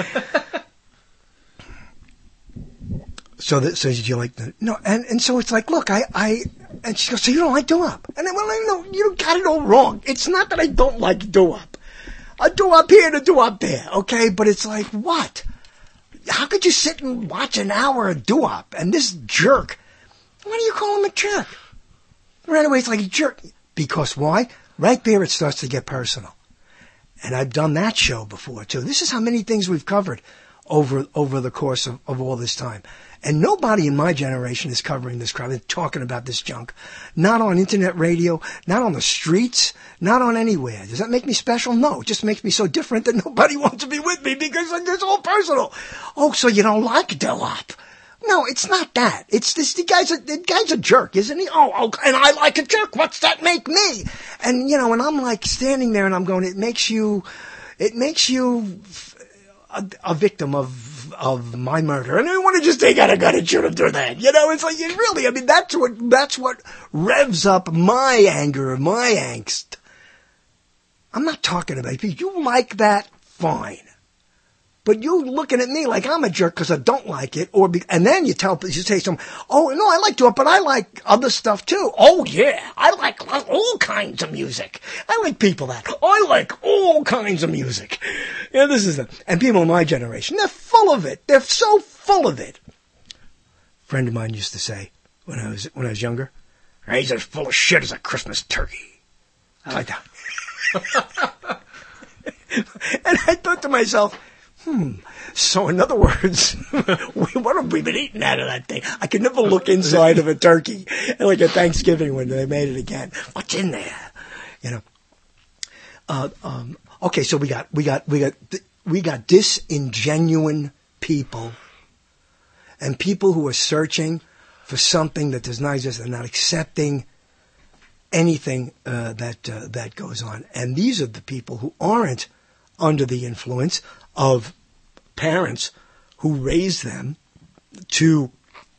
So you like the, no, and so it's like, look, and she goes, so you don't like doo-wop? And then, no, you got it all wrong. It's not that I don't like doo-wop. I doo-wop here and a doo-wop there, okay? But it's like, what? How could you sit and watch an hour of doo-wop? And this jerk, Why do you call him a jerk? Right away, it's like a jerk. Because why? Right there, it starts to get personal. And I've done that show before, too. This is how many things we've covered over the course of all this time. And nobody in my generation is covering this crap and talking about this junk. Not on internet radio, not on the streets, not on anywhere. Does that make me special? No, it just makes me so different that nobody wants to be with me because it's all personal. Oh, so you don't like Delop? No, it's not that. It's this, the guy's a jerk, isn't he? Oh, and I like a jerk. What's that make me? And, and I'm like standing there and I'm going, it makes you a victim of my murder. And I want to just take out a gun and shoot him through the head. It's like, really, I mean, that's what revs up my anger, my angst. I'm not talking about it. If you like that, fine. But you looking at me like I'm a jerk because I don't like it, and then you say something. Oh no, I like it, but I like other stuff too. Oh yeah, I like all kinds of music. I like people that I like all kinds of music. Yeah, this is and people in my generation, they're full of it. They're so full of it. A friend of mine used to say when I was younger, he's as full of shit as a Christmas turkey. I like that. And I thought to myself. So in other words, what have we been eating out of that thing? I could never look inside of a turkey like at Thanksgiving when they made it again. What's in there? Okay, so we got disingenuine people and people who are searching for something that does not exist and not accepting anything that goes on. And these are the people who aren't under the influence of parents who raise them to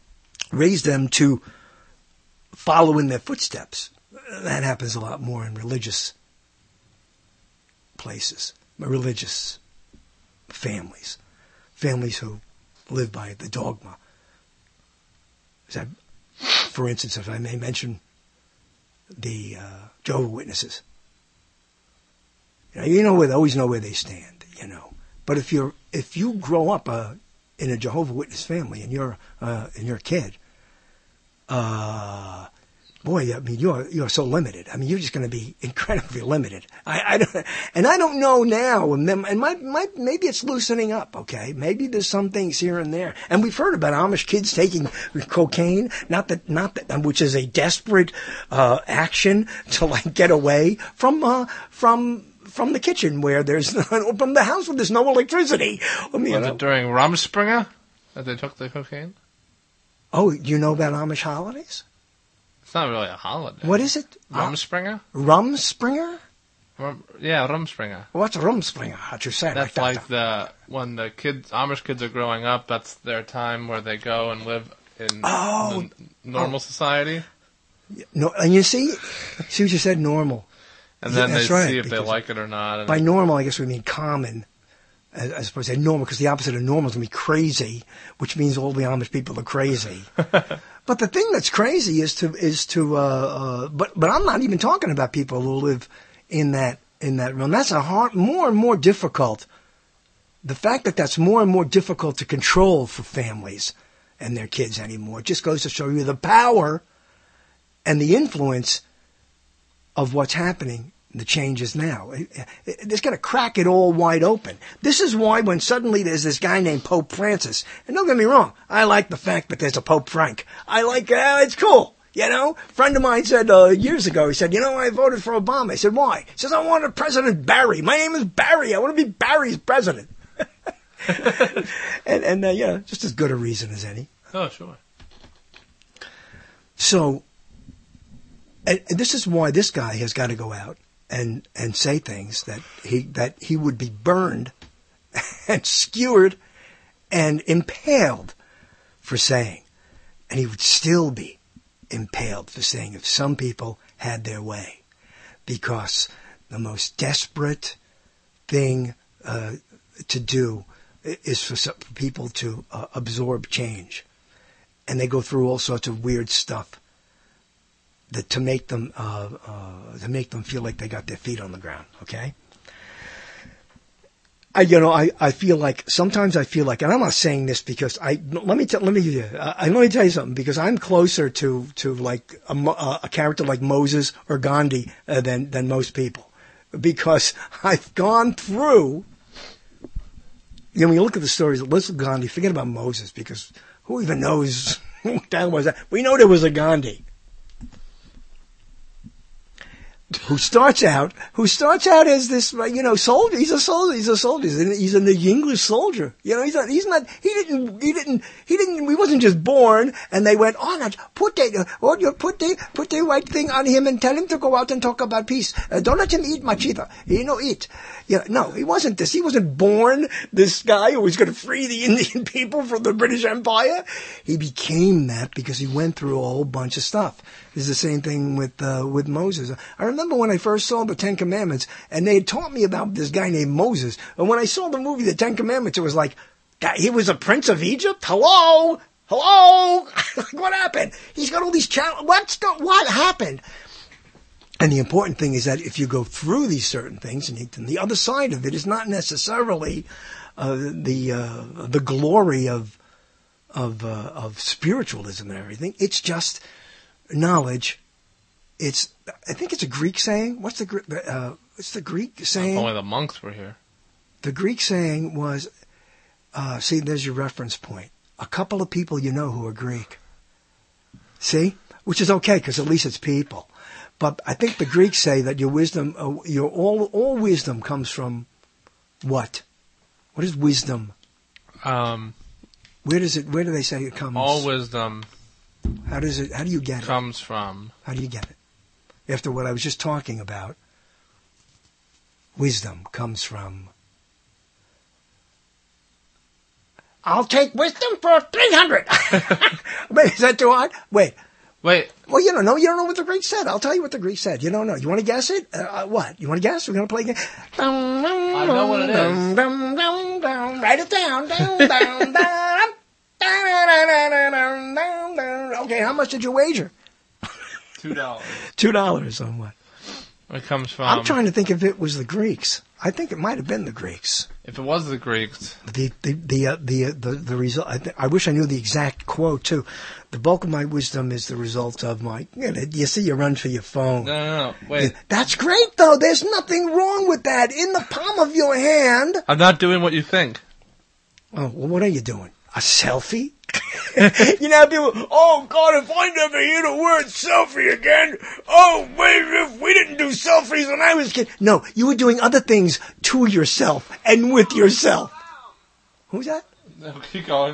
follow in their footsteps. That happens a lot more in religious places, religious families who live by the dogma. For instance, if I may mention the Jehovah's Witnesses. They always know where they stand. But if you grow up in a Jehovah's Witness family and you're a kid, boy, I mean you're so limited. I mean you're just going to be incredibly limited. I don't know now, and maybe it's loosening up. Okay, maybe there's some things here and there, and we've heard about Amish kids taking cocaine, not that, which is a desperate action to get away from the kitchen where from the house where there's no electricity. Was it during Rumspringa that they took the cocaine? Oh, you know about Amish holidays? It's not really a holiday. What is it? Rumspringa? Rumspringa? Yeah, Rumspringa. What's Rumspringa? How'd you say it? That's when the Amish kids are growing up, that's their time where they go and live in normal society. No, and you see what you said, normal. And then they see if they like it or not. By normal, I guess we mean common, as opposed to normal, because the opposite of normal is going to be crazy, which means all the Amish people are crazy. But the thing that's crazy but I'm not even talking about people who live in that realm. That's more and more difficult. The fact that that's more and more difficult to control for families and their kids anymore just goes to show you the power and the influence of what's happening, the changes now. It's going to crack it all wide open. This is why when suddenly there's this guy named Pope Francis, and don't get me wrong, I like the fact that there's a Pope Frank. I like it's cool. A friend of mine said years ago, he said, I voted for Obama. I said, why? He says, I wanted President Barry. My name is Barry. I want to be Barry's president. and just as good a reason as any. Oh, sure. So, and this is why this guy has got to go out and say things that he would be burned and skewered and impaled for saying. And he would still be impaled for saying if some people had their way. Because the most desperate thing to do is for people to absorb change. And they go through all sorts of weird stuff to make them feel like they got their feet on the ground. Okay. I feel like sometimes I feel like, and I'm not saying this because let me tell you something, because I'm closer to like a character like Moses or Gandhi than most people, because I've gone through. When you look at the stories, listen to Gandhi, forget about Moses, because who even knows what the hell was that? We know there was a Gandhi. Who starts out as this, soldier. He's a soldier. He's an English soldier. He wasn't just born and they went, put the white thing on him and tell him to go out and talk about peace. Don't let him eat machita. Eat. No, he wasn't this. He wasn't born this guy who was going to free the Indian people from the British Empire. He became that because he went through a whole bunch of stuff. This is the same thing with Moses. I remember when I first saw the Ten Commandments, and they had taught me about this guy named Moses. And when I saw the movie The Ten Commandments, it was like, he was a prince of Egypt? Hello? What happened? He's got all these challenges. What happened? And the important thing is that if you go through these certain things, and the other side of it is not necessarily the glory of spiritualism and everything. It's just knowledge. I think it's a Greek saying. What's the Greek saying? Only the monks were here. The Greek saying was, see, there's your reference point. A couple of people who are Greek. See? Which is okay, because at least it's people. But I think the Greeks say that your wisdom, all wisdom comes from what? What is wisdom? Where do they say it comes? All wisdom. How do you get it? Comes from. How do you get it? After what I was just talking about, wisdom comes from. I'll take wisdom for 300. Wait, is that too hard? Wait. Well, you don't know. You don't know what the Greek said. I'll tell you what the Greek said. You don't know. You want to guess it? What? You want to guess? We're going to play a game. I know what it is. Write it down. Okay, how much did you wager? $2. $2 on what? It comes from. I'm trying to think if it was the Greeks. I think it might have been the Greeks. If it was the Greeks, the result. I wish I knew the exact quote too. The bulk of my wisdom is the result of my. You see, you run for your phone. No. Wait. That's great though. There's nothing wrong with that. In the palm of your hand. I'm not doing what you think. Oh, well, what are you doing? A selfie? People, oh God, if I never hear the word selfie again, if we didn't do selfies when I was a kid. No, you were doing other things to yourself and with yourself. Who's that? No, keep going.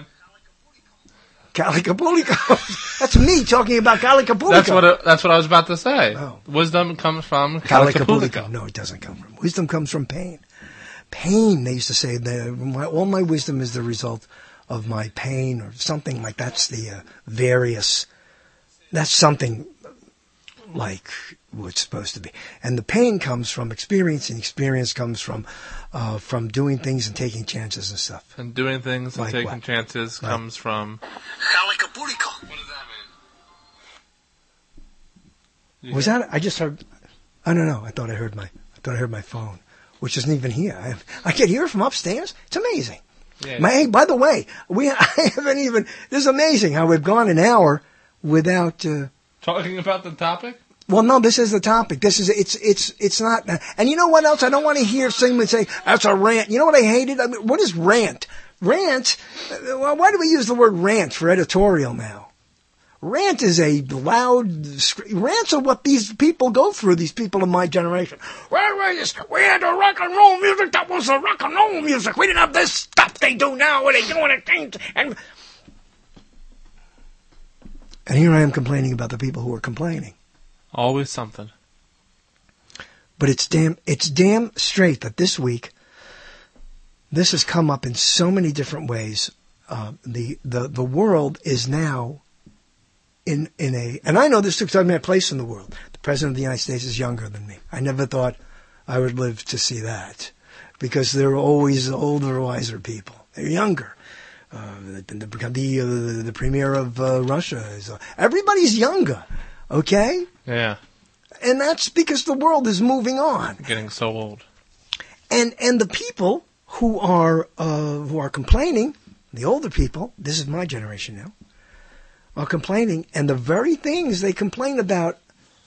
Kalikapuliko. That's me talking about Kalikapuliko. That's what I was about to say. Oh. Wisdom comes from Kalikapuliko. No, it doesn't come from. Wisdom comes from pain. Pain, they used to say, all my wisdom is the result of my pain, or something like that's the that's something like what's supposed to be. And the pain comes from experience, and experience comes from doing things and taking chances and stuff. And doing things and taking chances comes from Kalikapuliko. What does that mean? Was that? I just heard. I don't know. I thought I heard my phone, which isn't even here. I can hear it from upstairs. It's amazing. Yeah. Hey, by the way, I haven't even. This is amazing how we've gone an hour without talking about the topic. Well, no, this is the topic. This is it's not. And you know what else? I don't want to hear someone say that's a rant. You know what I hated? I mean, what is rant? Rant. Well, why do we use the word rant for editorial now? Rant is a loud. Rants are what these people go through. These people of my generation. Well, we had the rock and roll music. That was the rock and roll music. We didn't have this stuff they do now. Where they doing it and here I am complaining about the people who are complaining. Always something. But it's damn straight that this week, this has come up in so many different ways. The world is now in a, and I know this took time to place in the world. The President of the United States is younger than me. I never thought I would live to see that, because there are always older, wiser people. They're younger. The premier of Russia is. Everybody's younger. Okay. Yeah. And that's because the world is moving on. Getting so old. And the people who are complaining, the older people, this is my generation now, are complaining, and the very things they complain about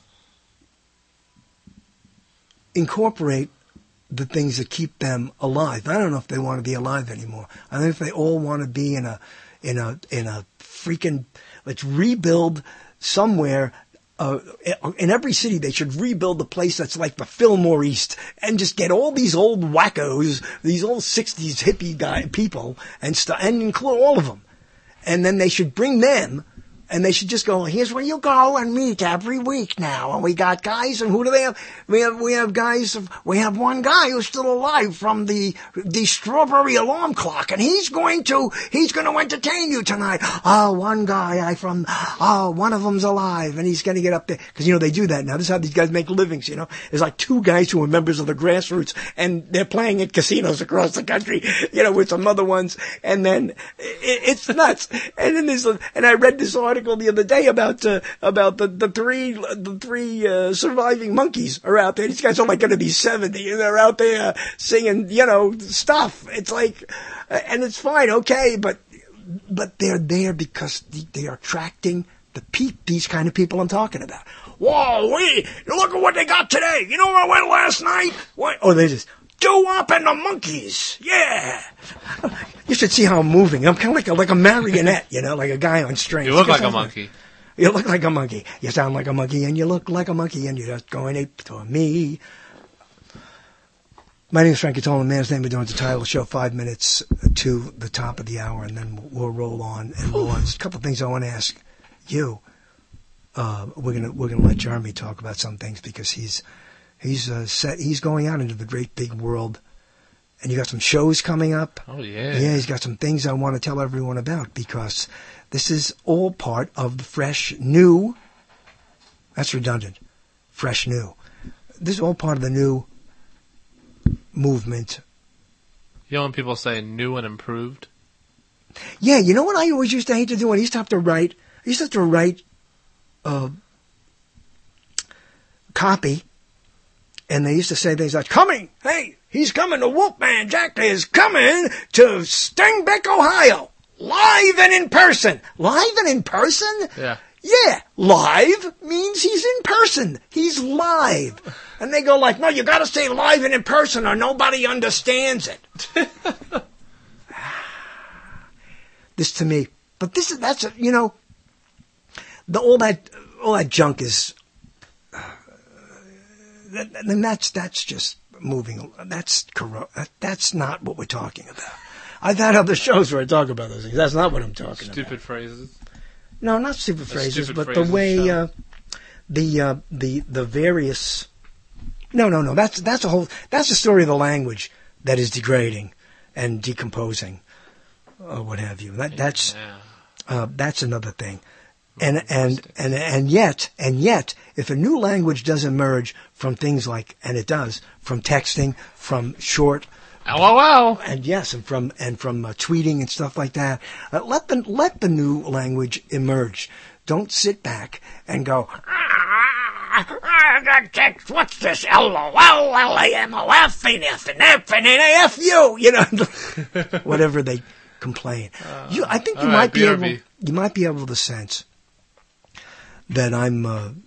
incorporate the things that keep them alive. I don't know if they want to be alive anymore. I think if they all want to be in a freaking, let's rebuild somewhere. In every city, they should rebuild a place that's like the Fillmore East and just get all these old wackos, these old 60s hippie people and include all of them. And then they should bring them. And they should just go, here's where you go and meet every week now. And we got guys, and who do they have? We have guys, we have one guy who's still alive from the Strawberry Alarm Clock, and he's going to entertain you tonight. Oh, one guy, one of them's alive, and he's going to get up there. Because, they do that now. This is how these guys make livings, There's like two guys who are members of the Grassroots, and they're playing at casinos across the country, with some other ones, and then it's nuts. And then and I read this article the other day about the three surviving monkeys are out there. These guys are like going to be 70, and they're out there singing, stuff. It's like, and it's fine, okay, but they're there because they are attracting these kind of people I'm talking about. Whoa, look at what they got today. You know where I went last night? What? Oh, they just Doo-Wop and the Monkeys. Yeah. You should see how I'm moving. I'm kind of like a marionette, like a guy on strings. You look like a monkey. You look like a monkey. You sound like a monkey, and you look like a monkey, and you're just going ape to me. My name is Frank Cotola. Man's Name. We're doing the title show 5 minutes to the top of the hour, and then we'll roll on and roll on. There's a couple of things I want to ask you. We're gonna let Jeremy talk about some things because he's going out into the great big world, and you got some shows coming up. Oh yeah. Yeah, he's got some things I want to tell everyone about because this is all part of the fresh new. That's redundant. Fresh new. This is all part of the new movement. When people say new and improved? Yeah, you know what I always used to hate to do? I used to have to write copy, and they used to say things like, coming, hey, he's coming to Wolfman Jack is coming to Steinbeck, Ohio, live and in person. Live and in person? Yeah. Yeah, live means he's in person. He's live. And they go like, no, you gotta say live and in person or nobody understands it. This to me. But all that junk is, and that's just moving. That's not what we're talking about. I've had other shows where I talk about those things. That's not what I'm talking about. Stupid phrases. No, not stupid phrases, but the way the various. No. That's the story of the language that is degrading and decomposing, or what have you. That's another thing. And yet, if a new language does emerge from things like, and it does, from texting, from short, LOL, and yes, and from tweeting and stuff like that, let the new language emerge. Don't sit back and go, what's this? LOL, LAMOF, and F and F and F you, whatever they complain. I think you might be able. You might be able to sense that I'm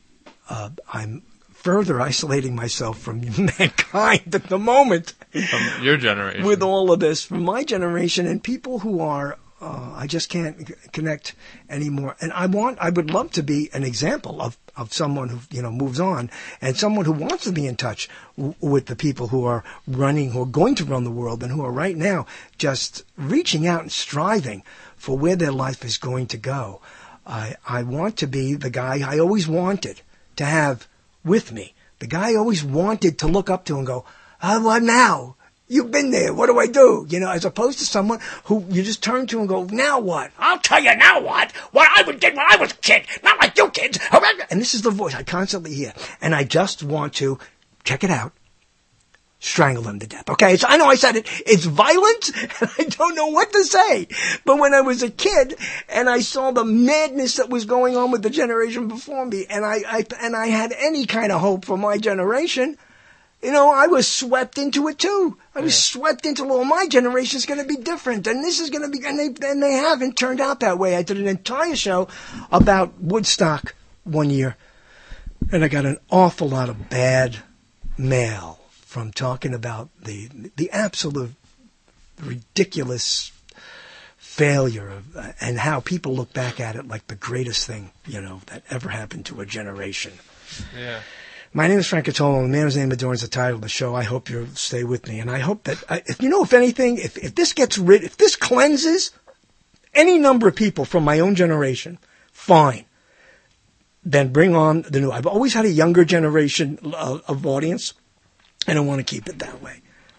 further isolating myself from mankind at the moment. From your generation. With all of this, from my generation, and people who are, I just can't connect anymore. And I would love to be an example of someone who, moves on, and someone who wants to be in touch with the people who are going to run the world, and who are right now just reaching out and striving for where their life is going to go. I want to be the guy I always wanted to have with me. The guy I always wanted to look up to and go, what now? You've been there. What do I do? As opposed to someone who you just turn to and go, now what? I'll tell you now what. What I did when I was a kid. Not like you kids. And this is the voice I constantly hear. And I just want to, check it out, strangle them to death. Okay, I know I said it. It's violent, and I don't know what to say. But when I was a kid, and I saw the madness that was going on with the generation before me, and I had any kind of hope for my generation, I was swept into it too. I was swept into, well, my generation's going to be different, and this is going to be, and they haven't turned out that way. I did an entire show about Woodstock one year, and I got an awful lot of bad mail from talking about the absolute ridiculous failure of, and how people look back at it like the greatest thing, that ever happened to a generation. Yeah. My name is Frank Catolo, and the man whose name adorns the title of the show. I hope you'll stay with me, and I hope that, if anything, if this gets if this cleanses any number of people from my own generation, fine. Then bring on the new. I've always had a younger generation of audience, and I want to keep it that way.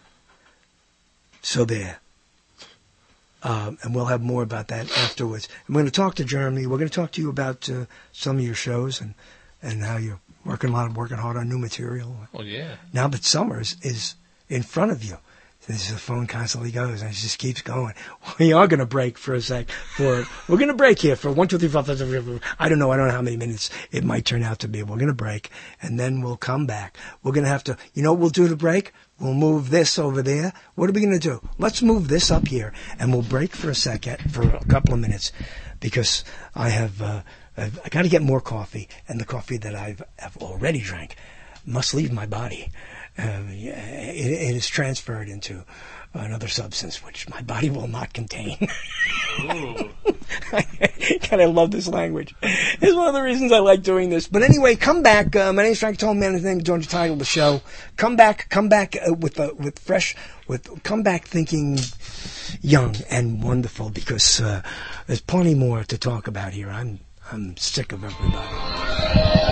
So there. And we'll have more about that afterwards. I'm going to talk to Jeremy. We're going to talk to you about some of your shows and how you're working hard on new material. Well, yeah. Now that summer is in front of you. The phone constantly goes, and it just keeps going. We are going to break for a sec. We're going to break here for 1, 2, 3, 4, 5, 6, 7, 8. I don't know how many minutes it might turn out to be. We're going to break, and then we'll come back. We're going to have to, what we'll do to break? We'll move this over there. What are we going to do? Let's move this up here, and we'll break for a second, for a couple of minutes, because I got to get more coffee, and the coffee that I've already drank must leave my body. It is transferred into another substance which my body will not contain. Ooh. God, I love this language. It's one of the reasons I like doing this. But anyway, come back. My name is Frank Catolo, man. His name is George, the title of the show. Come back come back thinking young and wonderful, because there's plenty more to talk about here. I'm sick of everybody.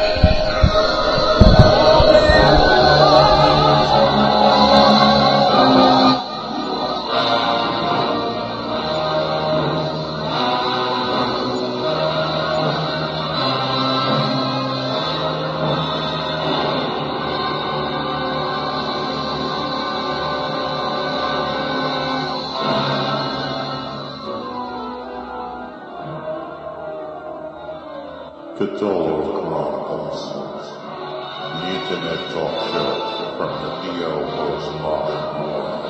Catolo Chronicles, the internet talk show from the P.O. Postmodern world.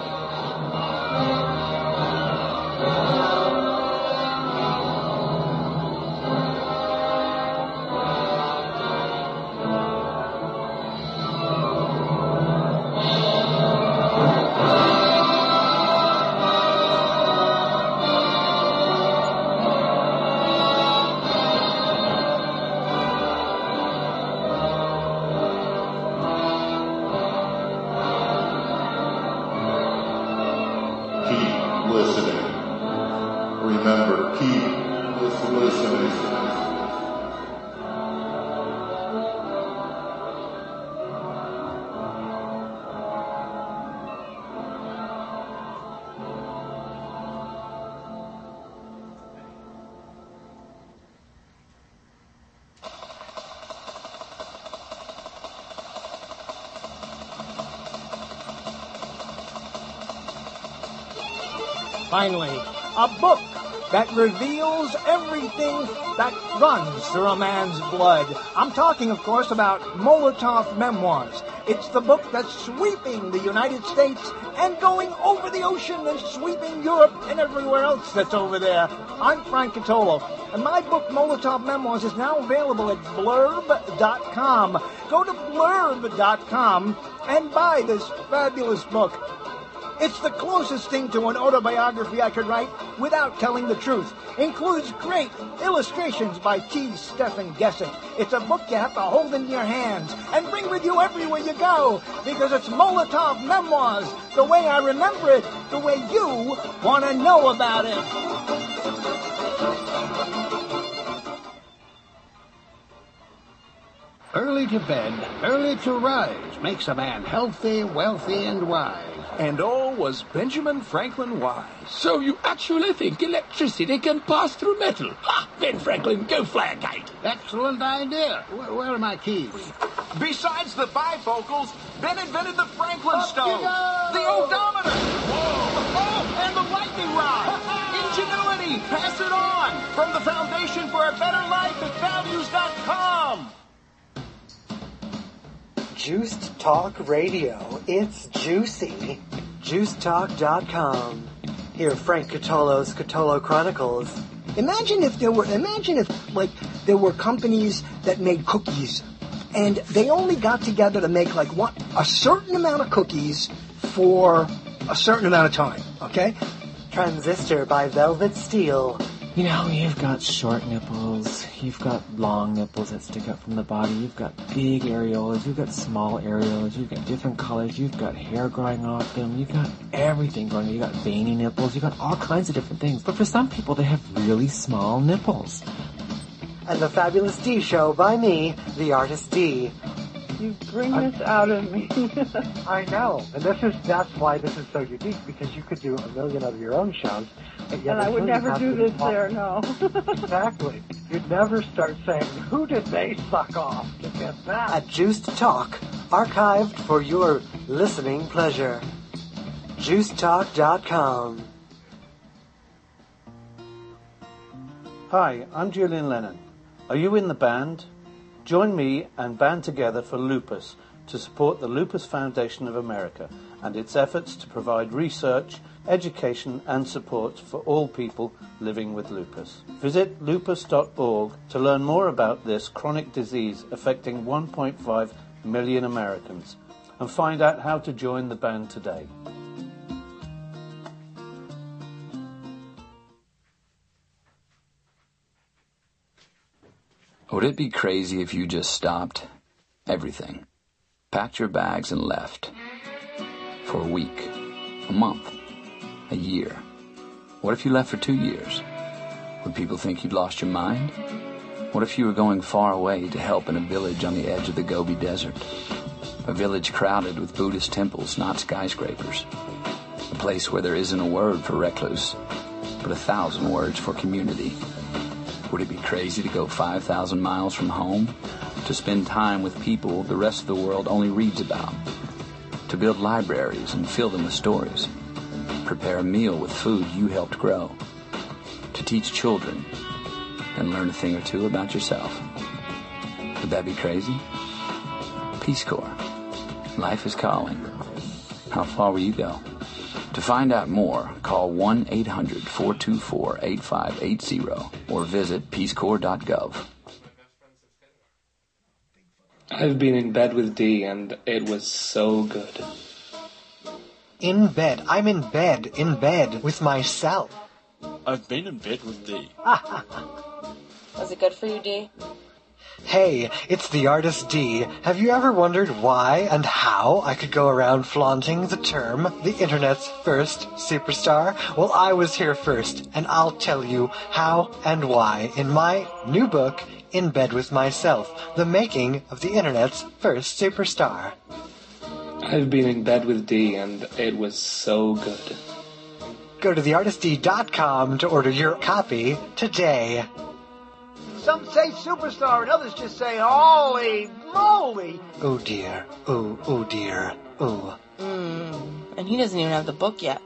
Finally, a book that reveals everything that runs through a man's blood. I'm talking, of course, about Molotov Memoirs. It's the book that's sweeping the United States and going over the ocean and sweeping Europe and everywhere else that's over there. I'm Frank Catolo, and my book, Molotov Memoirs, is now available at blurb.com. Go to blurb.com and buy this fabulous book. It's the closest thing to an autobiography I could write without telling the truth. Includes great illustrations by T. Stephen Gessing. It's a book you have to hold in your hands and bring with you everywhere you go, because it's Molotov Memoirs, the way I remember it, the way you want to know about it. Early to bed, early to rise makes a man healthy, wealthy, and wise. And all was Benjamin Franklin wise. So you actually think electricity can pass through metal? Ha! Ben Franklin, go fly a kite. Excellent idea. Where are my keys? Besides the bifocals, Ben invented the Franklin stove, the odometer, and the lightning rod. Ingenuity, pass it on. From the Foundation for a Better Life at Values.com. Juiced Talk Radio. It's juicy. JuicedTalk.com. Hear Frank Catolo's Catolo Chronicles. Imagine if there were companies that made cookies, and they only got together to make a certain amount of cookies for a certain amount of time, okay? Transistor by Velvet Steel. You know, you've got short nipples, you've got long nipples that stick up from the body, you've got big areolas, you've got small areolas, you've got different colors, you've got hair growing off them, you've got everything going on, you've got veiny nipples, you've got all kinds of different things. But for some people, they have really small nipples. And the Fabulous D Show by me, the Artist D. You bring this out of me. I know, and that's why this is so unique, because you could do a million of your own shows. And I would never do this there, no. Exactly. You'd never start saying, who did they suck off to get that? At Juiced Talk, archived for your listening pleasure. JuicedTalk.com. Hi, I'm Julian Lennon. Are you in the band? Join me and band together for Lupus to support the Lupus Foundation of America and its efforts to provide research, education and support for all people living with lupus. Visit lupus.org to learn more about this chronic disease affecting 1.5 million Americans and find out how to join the band today. Would it be crazy if you just stopped everything, packed your bags and left for a week, a month, a year? What if you left for 2 years? Would people think you'd lost your mind? What if you were going far away to help in a village on the edge of the Gobi Desert? A village crowded with Buddhist temples, not skyscrapers. A place where there isn't a word for recluse, but 1,000 words for community. Would it be crazy to go 5,000 miles from home? To spend time with people the rest of the world only reads about? To build libraries and fill them with stories? Prepare a meal with food you helped grow? To teach children and learn a thing or two about yourself? Would that be crazy? Peace Corps. Life is calling. How far will you go? To find out more, call 1-800-424-8580 or visit peacecorps.gov. I've been in bed with Dee, and it was so good. In bed. I'm in bed with myself. I've been in bed with Dee. Was it good for you, Dee? Hey, it's the Artist D. Have you ever wondered why and how I could go around flaunting the term the Internet's first superstar? Well, I was here first, and I'll tell you how and why in my new book, In Bed With Myself, The Making of the Internet's First Superstar. I've been in bed with Dee, and it was so good. Go to theartistd.com to order your copy today. Some say superstar, and others just say, holy moly! Oh dear, oh dear, oh. And he doesn't even have the book yet.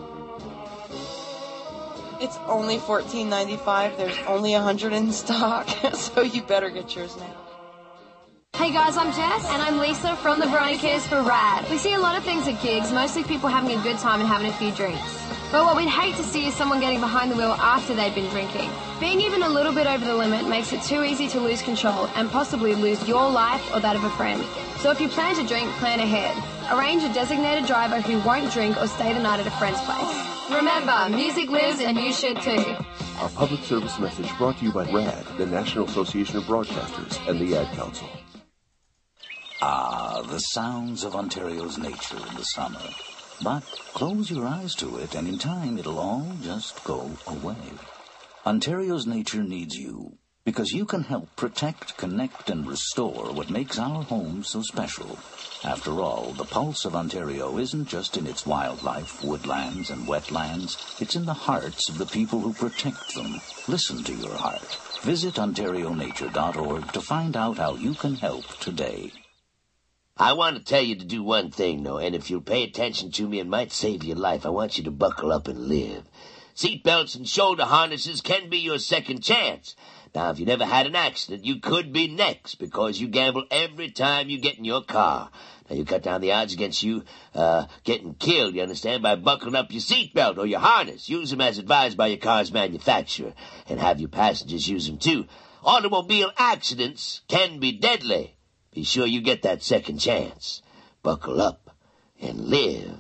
It's only $14.95. There's only 100 in stock, so you better get yours now. Hey guys, I'm Jess. And I'm Lisa from the Veronicas for RAD. We see a lot of things at gigs, mostly people having a good time and having a few drinks. But what we'd hate to see is someone getting behind the wheel after they'd been drinking. Being even a little bit over the limit makes it too easy to lose control and possibly lose your life or that of a friend. So if you plan to drink, plan ahead. Arrange a designated driver who won't drink or stay the night at a friend's place. Remember, music lives and you should too. A public service message brought to you by RAD, the National Association of Broadcasters, and the Ad Council. Ah, the sounds of Ontario's nature in the summer. But close your eyes to it, and in time it'll all just go away. Ontario's nature needs you, because you can help protect, connect, and restore what makes our homes so special. After all, the pulse of Ontario isn't just in its wildlife, woodlands, and wetlands. It's in the hearts of the people who protect them. Listen to your heart. Visit ontarionature.org to find out how you can help today. I want to tell you to do one thing, though, and if you'll pay attention to me, it might save your life. I want you to buckle up and live. Seatbelts and shoulder harnesses can be your second chance. Now, if you never had an accident, you could be next because you gamble every time you get in your car. Now, you cut down the odds against you getting killed, you understand, by buckling up your seatbelt or your harness. Use them as advised by your car's manufacturer, and have your passengers use them too. Automobile accidents can be deadly. Be sure you get that second chance. Buckle up and live.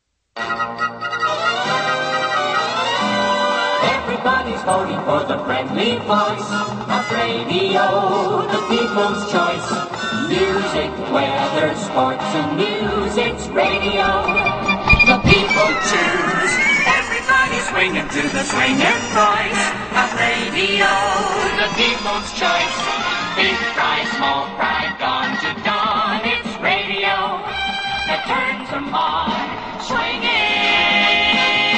Everybody's voting for the friendly voice of radio, the people's choice. Music, weather, sports, and news, it's radio. The people choose. Everybody's swinging to the swinging voice of radio, the people's choice. Big fry, small fry, dawn to dawn, it's radio that turns them on. Swinging.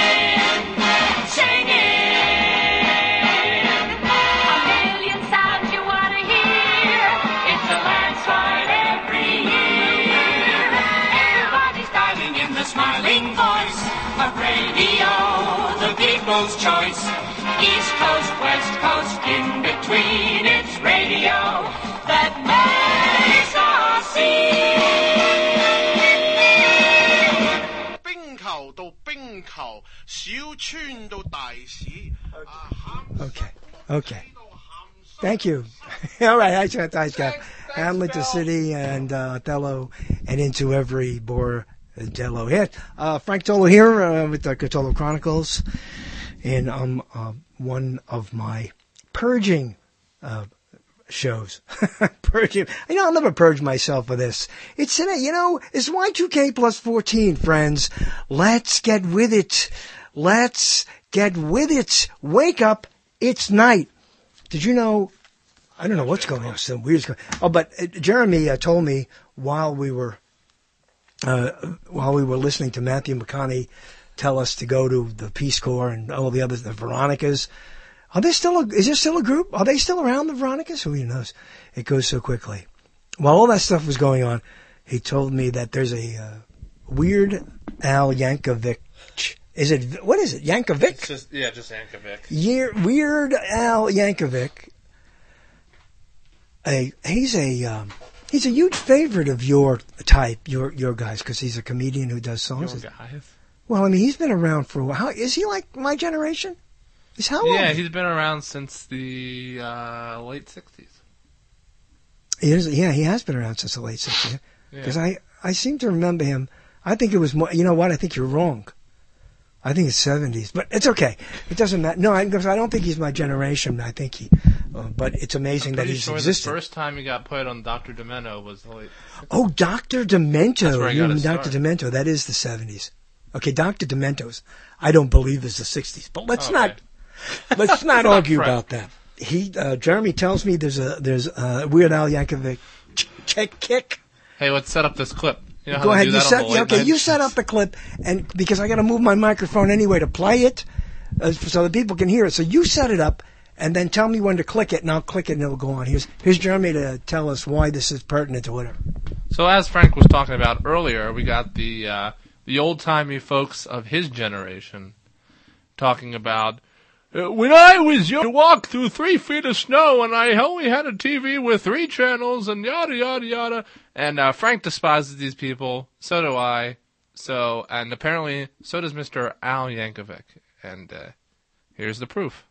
Smiling voice of radio, the people's choice. East Coast, West Coast, in between, it's radio that makes us see. 冰球到冰球，小村到大市。 Okay. Thank you. All right, I got Hamlet to City and Othello and Into Every Bordello hit. Frank Tolo here with the Cthulhu Chronicles, and one of my purging shows. Purging. I'll never purge myself of this. It's it's Y2K plus 14, friends. Let's get with it. Let's get with it. Wake up. It's night. Did you know? I don't know what's going on. Some weird. Oh, but Jeremy told me while we were listening to Matthew McConaughey tell us to go to the Peace Corps and all the others, the Veronicas. Is there still a group? Are they still around, the Veronicas? Who knows? It goes so quickly. While all that stuff was going on, he told me that there's a Weird Al Yankovic. What is it? Yankovic? It's just Yankovic. Weird Al Yankovic. He's a huge favorite of your type, your guys, because he's a comedian who does songs. Your guys? Well, I mean, he's been around for a while. Is he like my generation? How old? Yeah, he's been around since the late 60s. He has been around since the late 60s. Because I seem to remember him. I think it was more. You know what? I think you're wrong. I think it's 70s, but it's okay. It doesn't matter. No, I don't think he's my generation. I think but it's amazing that he's existed. The first time he got put on Dr. Demento was the late 60s. Oh, Dr. Demento. That's where I got his Dr. start. Demento, that is the 70s. Okay, Dr. Demento's, I don't believe is the 60s, but let's not argue about that. Jeremy tells me there's a Weird Al Yankovic kick. Hey, let's set up this clip. You know how Go they ahead. do that You set up the clip, and because I got to move my microphone anyway to play it, so that people can hear it. So you set it up, and then tell me when to click it, and I'll click it, and it'll go on. Here's Jeremy to tell us why this is pertinent or whatever. So as Frank was talking about earlier, we got the old-timey folks of his generation talking about, when I was young, I walked through 3 feet of snow, and I only had a TV with 3 channels, and yada, yada, yada. And Frank despises these people. So do I. And apparently, so does Mr. Al Yankovic. And here's the proof.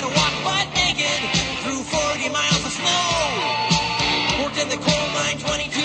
In the coal mine 22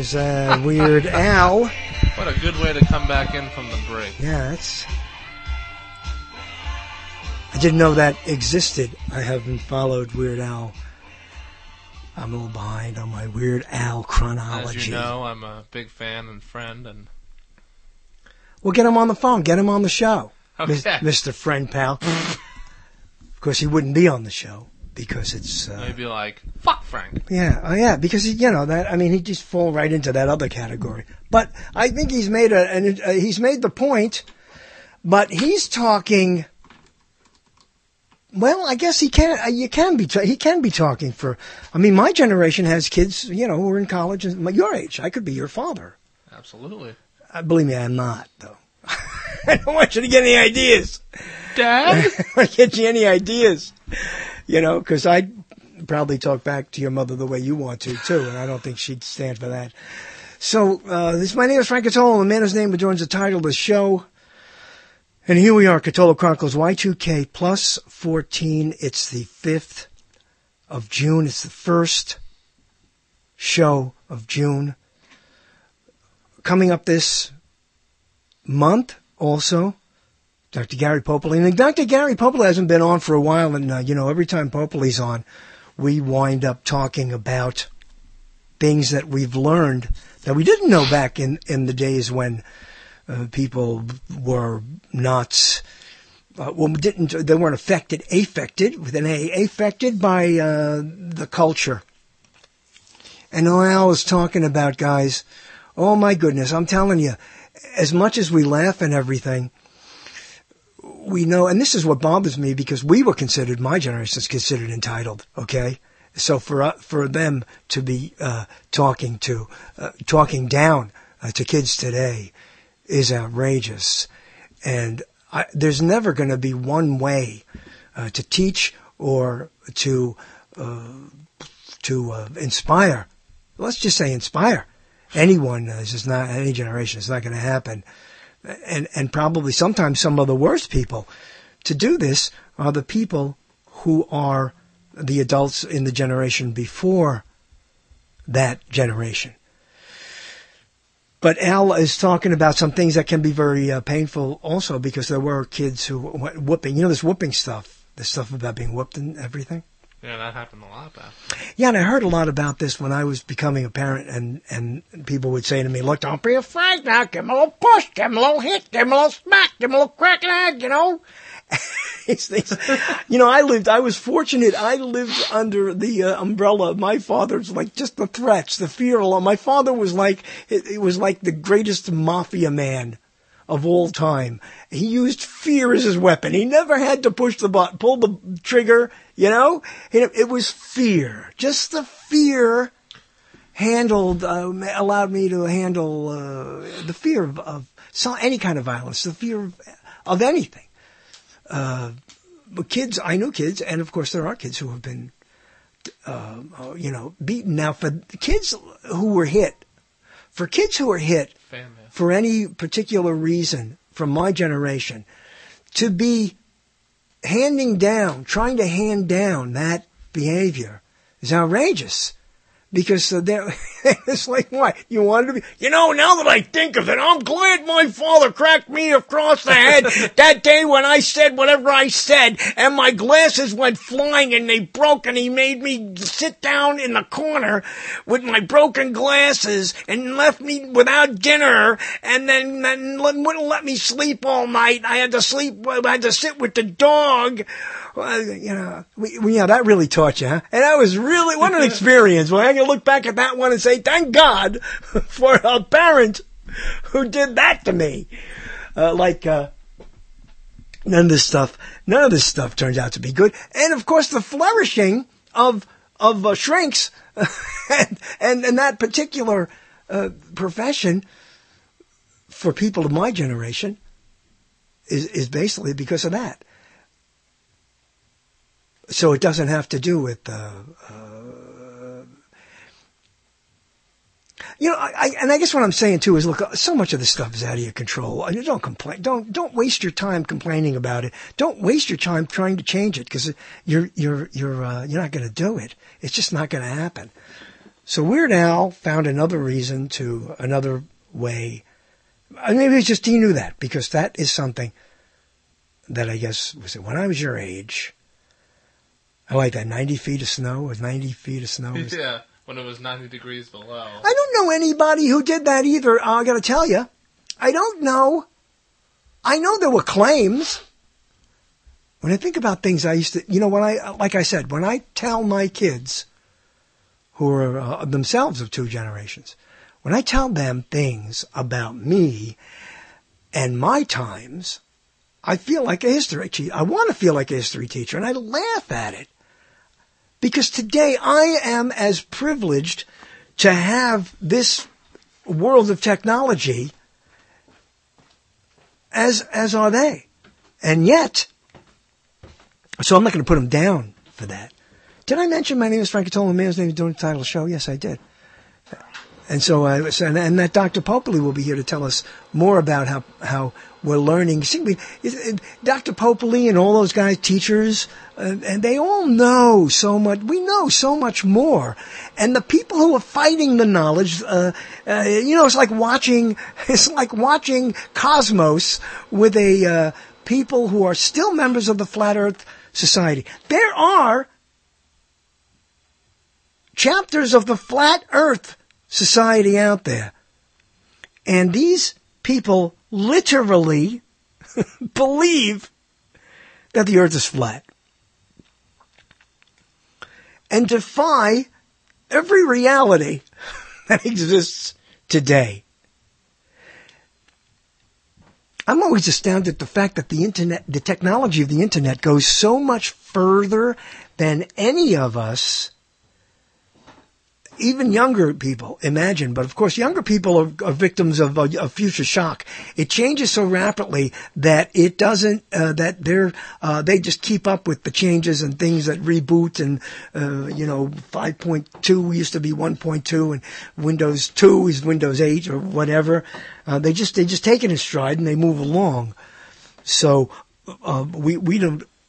was Weird Al. What a good way to come back in from the break. Yeah, I didn't know that existed. I haven't followed Weird Al. I'm a little behind on my Weird Al chronology. As you know, I'm a big fan and friend, and Well, get him on the phone. Get him on the show. Okay. Mr. Friend Pal. Of course, he wouldn't be on the show because it's... maybe like, fuck Frank. Yeah, because, he just fall right into that other category. But I think he's made he's made the point, but he's talking... Well, I guess he can be talking for... my generation has kids, who are in college and your age. I could be your father. Absolutely. Believe me, I'm not, though. I don't want you to get any ideas. Dad? I don't want to get you any ideas. Because I'd probably talk back to your mother the way you want to, too, and I don't think she'd stand for that. So, my name is Frank Catola, the man whose name adorns the title of the show. And here we are, Catola Chronicles Y2K plus 14. It's the 5th of June. It's the first show of June. Coming up this month, also, Dr. Gary Popoli. And Dr. Gary Popoli hasn't been on for a while, and, every time Popoli's on, we wind up talking about things that we've learned that we didn't know back in the days when people were not, they weren't affected with an A, affected by the culture. And Al was talking about, guys, oh my goodness, I'm telling you, as much as we laugh and everything, we know, and this is what bothers me because we were considered, my generation is considered entitled, okay? So for them to be talking down to kids today is outrageous. And there's never going to be one way to teach or to inspire. Let's just say inspire anyone. It's just not any generation. It's not going to happen. And probably sometimes some of the worst people to do this are the people who are the adults in the generation before that generation. But Al is talking about some things that can be very painful also because there were kids who went whooping. This whooping stuff, the stuff about being whooped and everything. Yeah, that happened a lot back. Yeah, and I heard a lot about this when I was becoming a parent, and people would say to me, look, don't be afraid now. Give him a little push, give him a little hit, give him a little smack, give him a little crack in the head, I was fortunate. I lived under the umbrella of my father's, just the threats, the fear alone. My father was it was like the greatest mafia man of all time. He used fear as his weapon. He never had to push the button, pull the trigger, It was fear. Just the fear allowed me to handle the fear of any kind of violence, the fear of anything. Kids, I knew kids, and of course there are kids who have been, beaten. Now, for kids who were hit, for any particular reason from my generation, to be trying to hand down that behavior is outrageous. Because it's like, what? You wanted to be... now that I think of it, I'm glad my father cracked me across the head that day when I said whatever I said, and my glasses went flying and they broke, and he made me sit down in the corner with my broken glasses and left me without dinner, and then wouldn't let me sleep all night. I had to sit with the dog. That really taught you, huh? And that was really, what an experience. Well, I can look back at that one and say, thank God for a parent who did that to me. None of this stuff turns out to be good. And of course, the flourishing of shrinks and that particular profession for people of my generation is basically because of that. So it doesn't have to do with, I guess what I'm saying too is, look, so much of this stuff is out of your control. Don't complain. Don't waste your time complaining about it. Don't waste your time trying to change it because you're not going to do it. It's just not going to happen. So Weird Al found another way. Maybe it's just he knew that, because that is something that I guess was when I was your age. I like that 90 feet of snow. Was 90 feet of snow? Yeah, when it was 90 degrees below. I don't know anybody who did that either. I got to tell you, I don't know. I know there were claims. When I think about things, I used to, like I said, when I tell my kids, who are themselves of two generations, when I tell them things about me and my times, I feel like a history teacher. I want to feel like a history teacher, and I laugh at it. Because today I am as privileged to have this world of technology as are they. And yet, so I'm not going to put them down for that. Did I mention my name is Frank Cattola, man's name is doing the title of the show? Yes, I did. And so, and that Dr. Popoli will be here to tell us more about how we're learning. See, Dr. Popoli and all those guys, teachers, and they all know so much. We know so much more. And the people who are fighting the knowledge, it's like watching Cosmos with people who are still members of the Flat Earth Society. There are chapters of the Flat Earth Society out there. And these people literally believe that the earth is flat and defy every reality that exists today. I'm always astounded at the fact that the technology of the internet goes so much further than any of us, even younger people, imagine. But of course, younger people are victims of future shock. It changes so rapidly that it doesn't, they just keep up with the changes and things that reboot and, 5.2 used to be 1.2 and Windows 2 is Windows 8 or whatever. They just take it in stride and they move along. So, we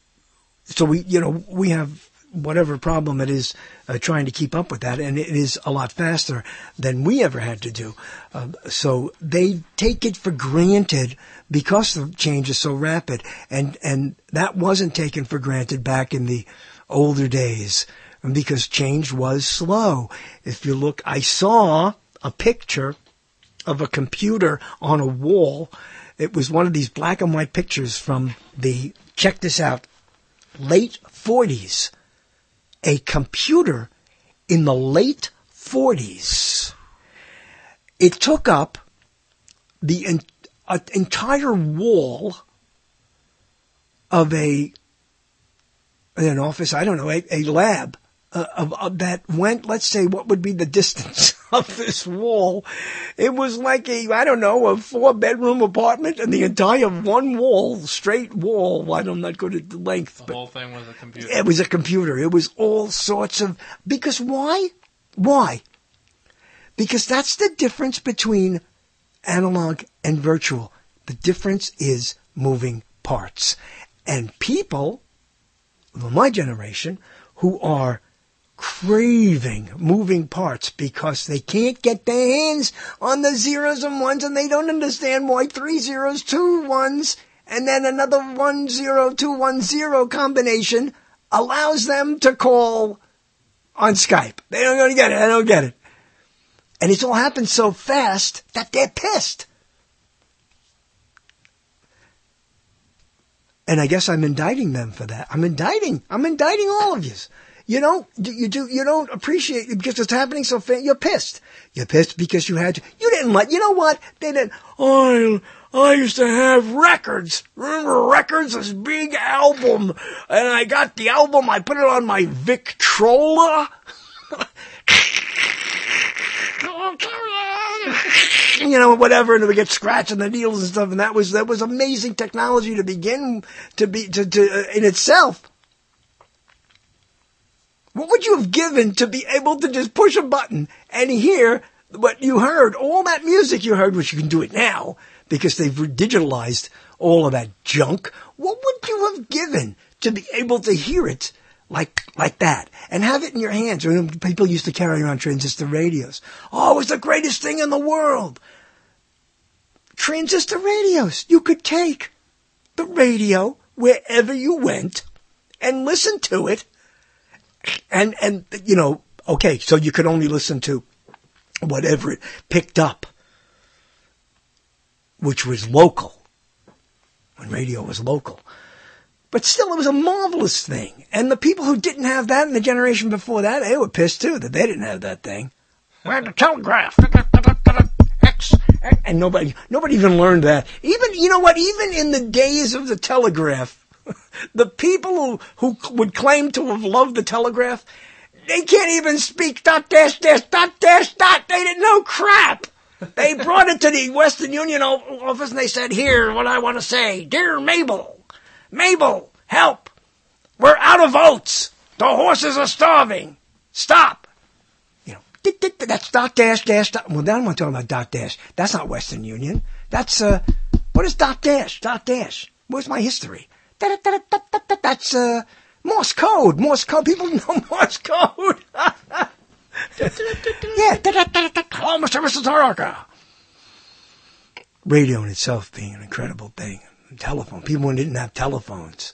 have whatever problem it is trying to keep up with that, and it is a lot faster than we ever had to do. So they take it for granted because the change is so rapid, and that wasn't taken for granted back in the older days because change was slow. If you look, I saw a picture of a computer on a wall. It was one of these black and white pictures from the, check this out, late 40s. A computer in the late 40s. It took up the entire wall of an office, I don't know, a lab of that went, let's say, what would be the distance of this wall? It was like a 4-bedroom apartment, and the entire one wall, straight wall. I'm not good at the length. The whole thing was a computer. It was a computer. It was all sorts of, because why? Why? Because that's the difference between analog and virtual. The difference is moving parts. And people of my generation who are craving moving parts because they can't get their hands on the zeros and ones, and they don't understand why 3 zeros, 2 ones, and then another 10210 combination allows them to call on Skype. They don't gonna get it. I don't get it. And it's all happened so fast that they're pissed. And I guess I'm indicting them for that. I'm indicting all of you. You don't appreciate it because it's happening so fast. You're pissed. You're pissed because you didn't let, you know what? They didn't, I used to have records. Remember records? This big album. And I got the album, I put it on my Victrola. Whatever, and it would get scratched and the needles and stuff, and that was amazing technology to begin to in itself. What would you have given to be able to just push a button and hear what you heard, all that music you heard, which you can do it now because they've digitalized all of that junk? What would you have given to be able to hear it like that, and have it in your hands. People used to carry around transistor radios. Oh, it was the greatest thing in the world. Transistor radios. You could take the radio wherever you went and listen to it. And okay, so you could only listen to whatever it picked up, which was local, when radio was local. But still, it was a marvelous thing. And the people who didn't have that in the generation before that, they were pissed too that they didn't have that thing. We had the telegraph. And nobody even learned that. Even in the days of the telegraph, the people who would claim to have loved the telegraph, they can't even speak ... They didn't know crap. They brought it to the Western Union office and they said, "Here, what I want to say. Dear Mabel, help. We're out of oats. The horses are starving. Stop." That's ... Well, then I'm talking about ... That's not Western Union. That's, what is ... Where's my history? That's, Morse code. People know Morse code. Yeah. Hello, Mr. Mrs. Haraka. Radio in itself being an incredible thing. Telephone. People didn't have telephones.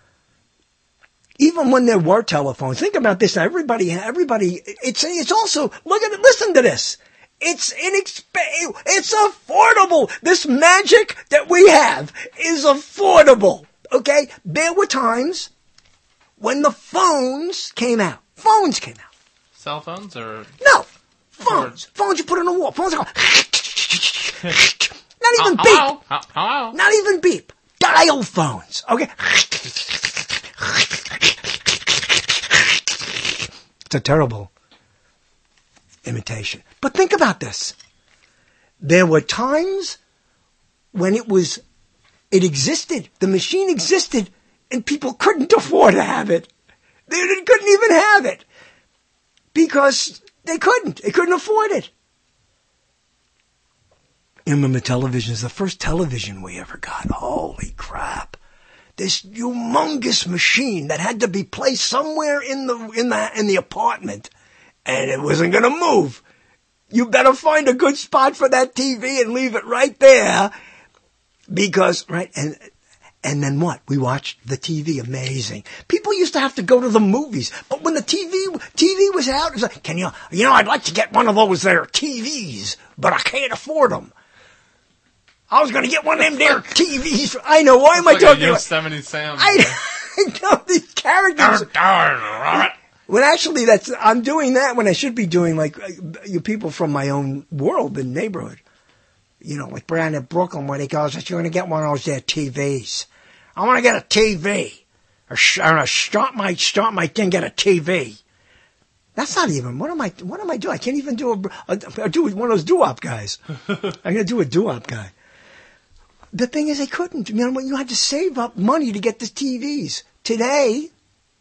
Even when there were telephones, think about this. Everybody, it's also, listen to this. It's affordable. This magic that we have is affordable. Okay? There were times when the phones came out. Cell phones or? No. Phones. Phones you put on the wall. Phones are not even beep. Hello? Not even beep. Dial phones. Okay? It's a terrible imitation. But think about this. There were times when it existed. The machine existed and people couldn't afford to have it. They couldn't even have it. Because they couldn't. They couldn't afford it. You remember televisions? The first television we ever got. Holy crap. This humongous machine that had to be placed somewhere in the apartment. And it wasn't going to move. You better find a good spot for that TV and leave it right there. Because, right, and then what? We watched the TV. Amazing. People used to have to go to the movies. But when the TV was out, it was like, I'd like to get one of those there TVs, but I can't afford them. I was going to get one of them there TVs. I know. Why am I talking about Yosemite Sam? I know these characters. When actually I'm doing that when I should be doing like you people from my own world and neighborhood. Like Brandon, Brooklyn, where they go, you're going to get one of those there TVs. I want to get a TV. Or start my thing, get a TV. That's not even, what am I doing? I can't even do one of those doo-wop guys. I'm going to do a doo-wop guy. The thing is, they couldn't. You had to save up money to get the TVs. Today,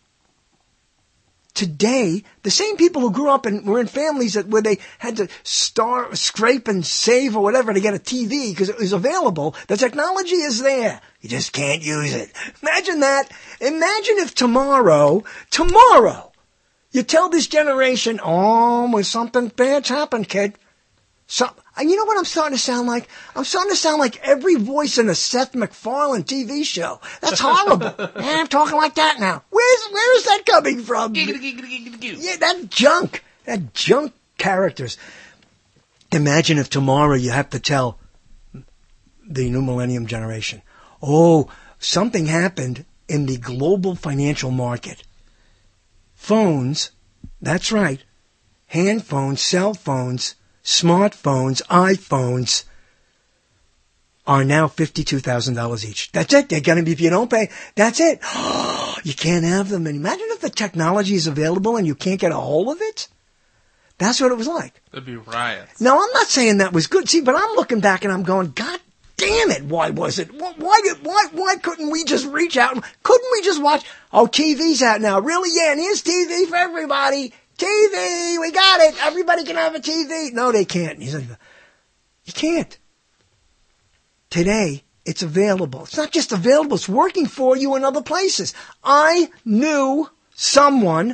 the same people who grew up and were in families where they had to scrape and save or whatever to get a TV because it was available, the technology is there. You just can't use it. Imagine that. Imagine if tomorrow, you tell this generation, when something bad's happened, kid. You know what I'm starting to sound like? I'm starting to sound like every voice in a Seth MacFarlane TV show. That's horrible. I'm talking like that now. Where is that coming from? Yeah, that junk characters. Imagine if tomorrow you have to tell the new millennium generation, something happened in the global financial market. Phones, that's right, hand phones, cell phones, smartphones, iPhones are now $52,000 each. That's it. They're going to be, if you don't pay, that's it. You can't have them. And imagine if the technology is available and you can't get a hold of it. That's what it was like. There'd be riots. No, I'm not saying that was good. See, but I'm looking back and I'm going, God damn it. Why was it? Why couldn't we just reach out? Couldn't we just watch? TV's out now. Really? Yeah. And here's TV for everybody. TV, we got it. Everybody can have a TV. No, they can't. He's like, you can't. Today, it's available. It's not just available. It's working for you in other places. I knew someone,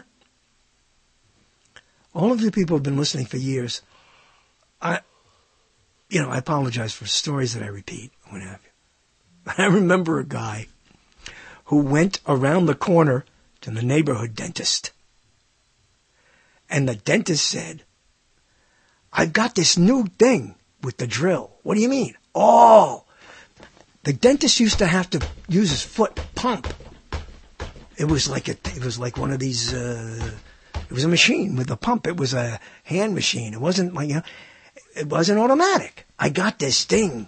all of you people have been listening for years. I apologize for stories that I repeat, what have you. But I remember a guy who went around the corner to the neighborhood dentist. And the dentist said, I've got this new thing with the drill. What do you mean? Oh, the dentist used to have to use his foot pump. It was like one of these, it was a machine with a pump. It was a hand machine. It wasn't like, it wasn't automatic. I got this thing.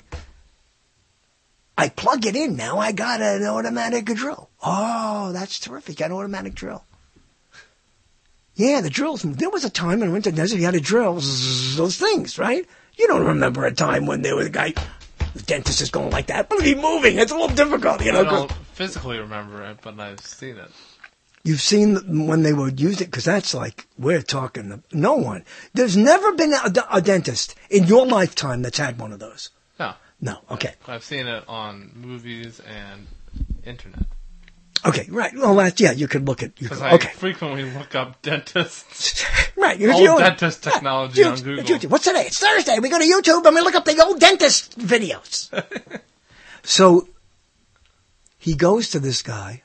I plug it in now. I got an automatic drill. Oh, that's terrific. Got an automatic drill. Yeah, the drills. There was a time when I went to the desert, you had to drill those things, right? You don't remember a time when there was a guy, the dentist is going like that. But he's moving. It's a little difficult, I don't physically remember it, but I've seen it. You've seen when they would use it, because that's like, we're talking, no one. There's never been a dentist in your lifetime that's had one of those. No. No, okay. I've seen it on movies and internet. Okay, right. Well, you could look at... Because I frequently look up dentists. Right. Old dentist technology on Google. What's today? It's Thursday. We go to YouTube and we look up the old dentist videos. So, he goes to this guy,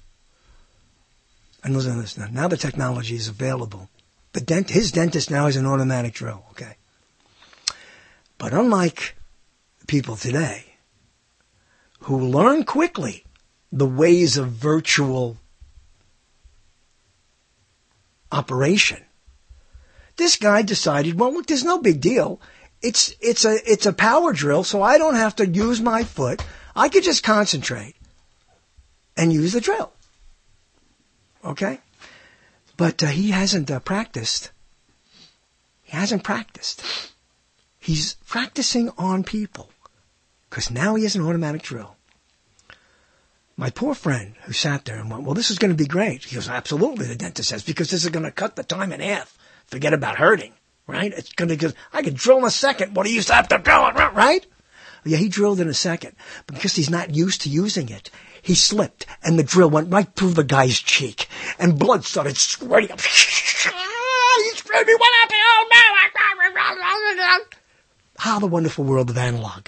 and listen to this now. Now the technology is available. His dentist now has an automatic drill, okay? But unlike people today, who learn quickly the ways of virtual operation, this guy decided, well, look, there's no big deal. It's a power drill, so I don't have to use my foot. I could just concentrate and use the drill. Okay? But he hasn't practiced. He hasn't practiced. He's practicing on people, because now he has an automatic drill. My poor friend who sat there and went, well, this is going to be great. He goes, absolutely, the dentist says, because this is going to cut the time in half. Forget about hurting, right? It's going to, I could drill in a second what he used to have to drill, right? Yeah, he drilled in a second. But because he's not used to using it, he slipped, and the drill went right through the guy's cheek, and blood started squirting up. He screwed me, what happened? Oh, no! How the wonderful world of analog.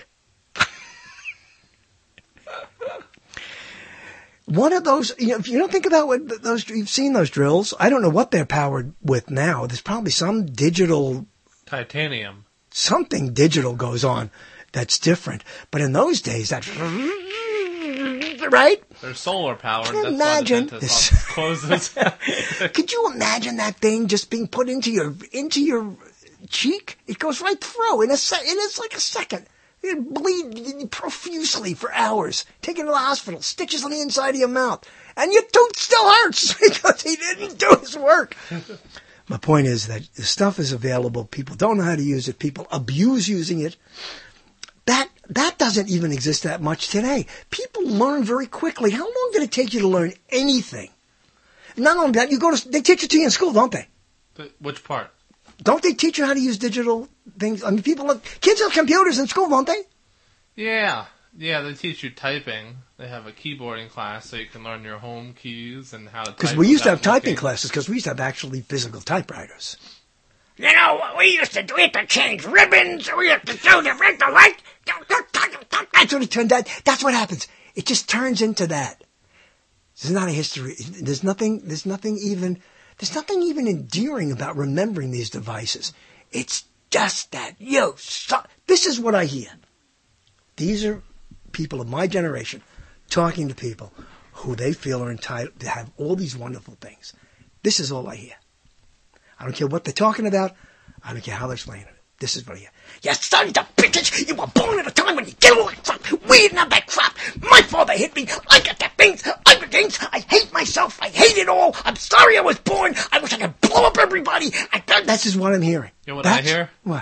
One of those, if you don't think about what those, you've seen those drills. I don't know what they're powered with now. There's probably some digital... Titanium. Something digital goes on that's different. But in those days, that... Right? They're solar powered. Can you imagine this? Closes. Could you imagine that thing just being put into your cheek? It goes right through in it's like a second. You bleed profusely for hours. Take you to the hospital. Stitches on the inside of your mouth. And your tooth still hurts because he didn't do his work. My point is that the stuff is available. People don't know how to use it. People abuse using it. That doesn't even exist that much today. People learn very quickly. How long did it take you to learn anything? Not only that, they teach it to you in school, don't they? Which part? Don't they teach you how to use digital things? I mean, kids have computers in school, don't they? Yeah, they teach you typing. They have a keyboarding class so you can learn your home keys and how to type. Because we used to have typing classes, because we used to have actually physical typewriters. You know what we used to do? We had to change ribbons, we had to do the red, the white. That's what it turned out. That's what happens. It just turns into that. This is not a history. There's nothing even endearing about remembering these devices. It's just that, this is what I hear. These are people of my generation talking to people who they feel are entitled to have all these wonderful things. This is all I hear. I don't care what they're talking about. I don't care how they're explaining it. This is what I hear. You sons of bitches! You were born at a time when you did all that crap. We didn't have that crap. My father hit me. I got the things. I hate myself. I hate it all. I'm sorry I was born. I wish I could blow up everybody. This is what I'm hearing. You know what I hear? What?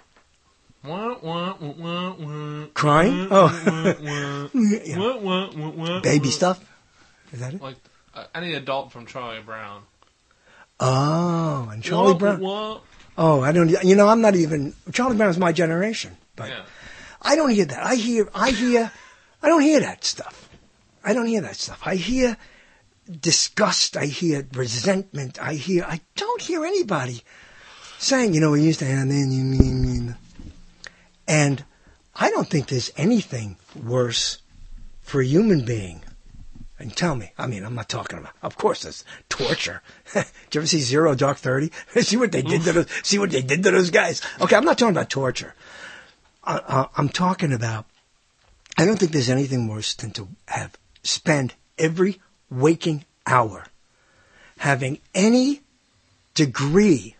Crying? Oh. Yeah. Baby stuff? Is that it? Like any adult from Charlie Brown. Oh, and Charlie Brown. Oh, I don't. I'm not even. Charlie Brown is my generation, but I don't hear that. I don't hear that stuff. I don't hear that stuff. I hear disgust. I hear resentment. I don't hear anybody saying, we used to have that. And I don't think there's anything worse for a human being. And tell me, I'm not talking about, of course, there's torture. Did you ever see Zero Dark 30? See what they did to those guys. Okay, I'm not talking about torture. I'm talking about, I don't think there's anything worse than to spend every waking hour having any degree,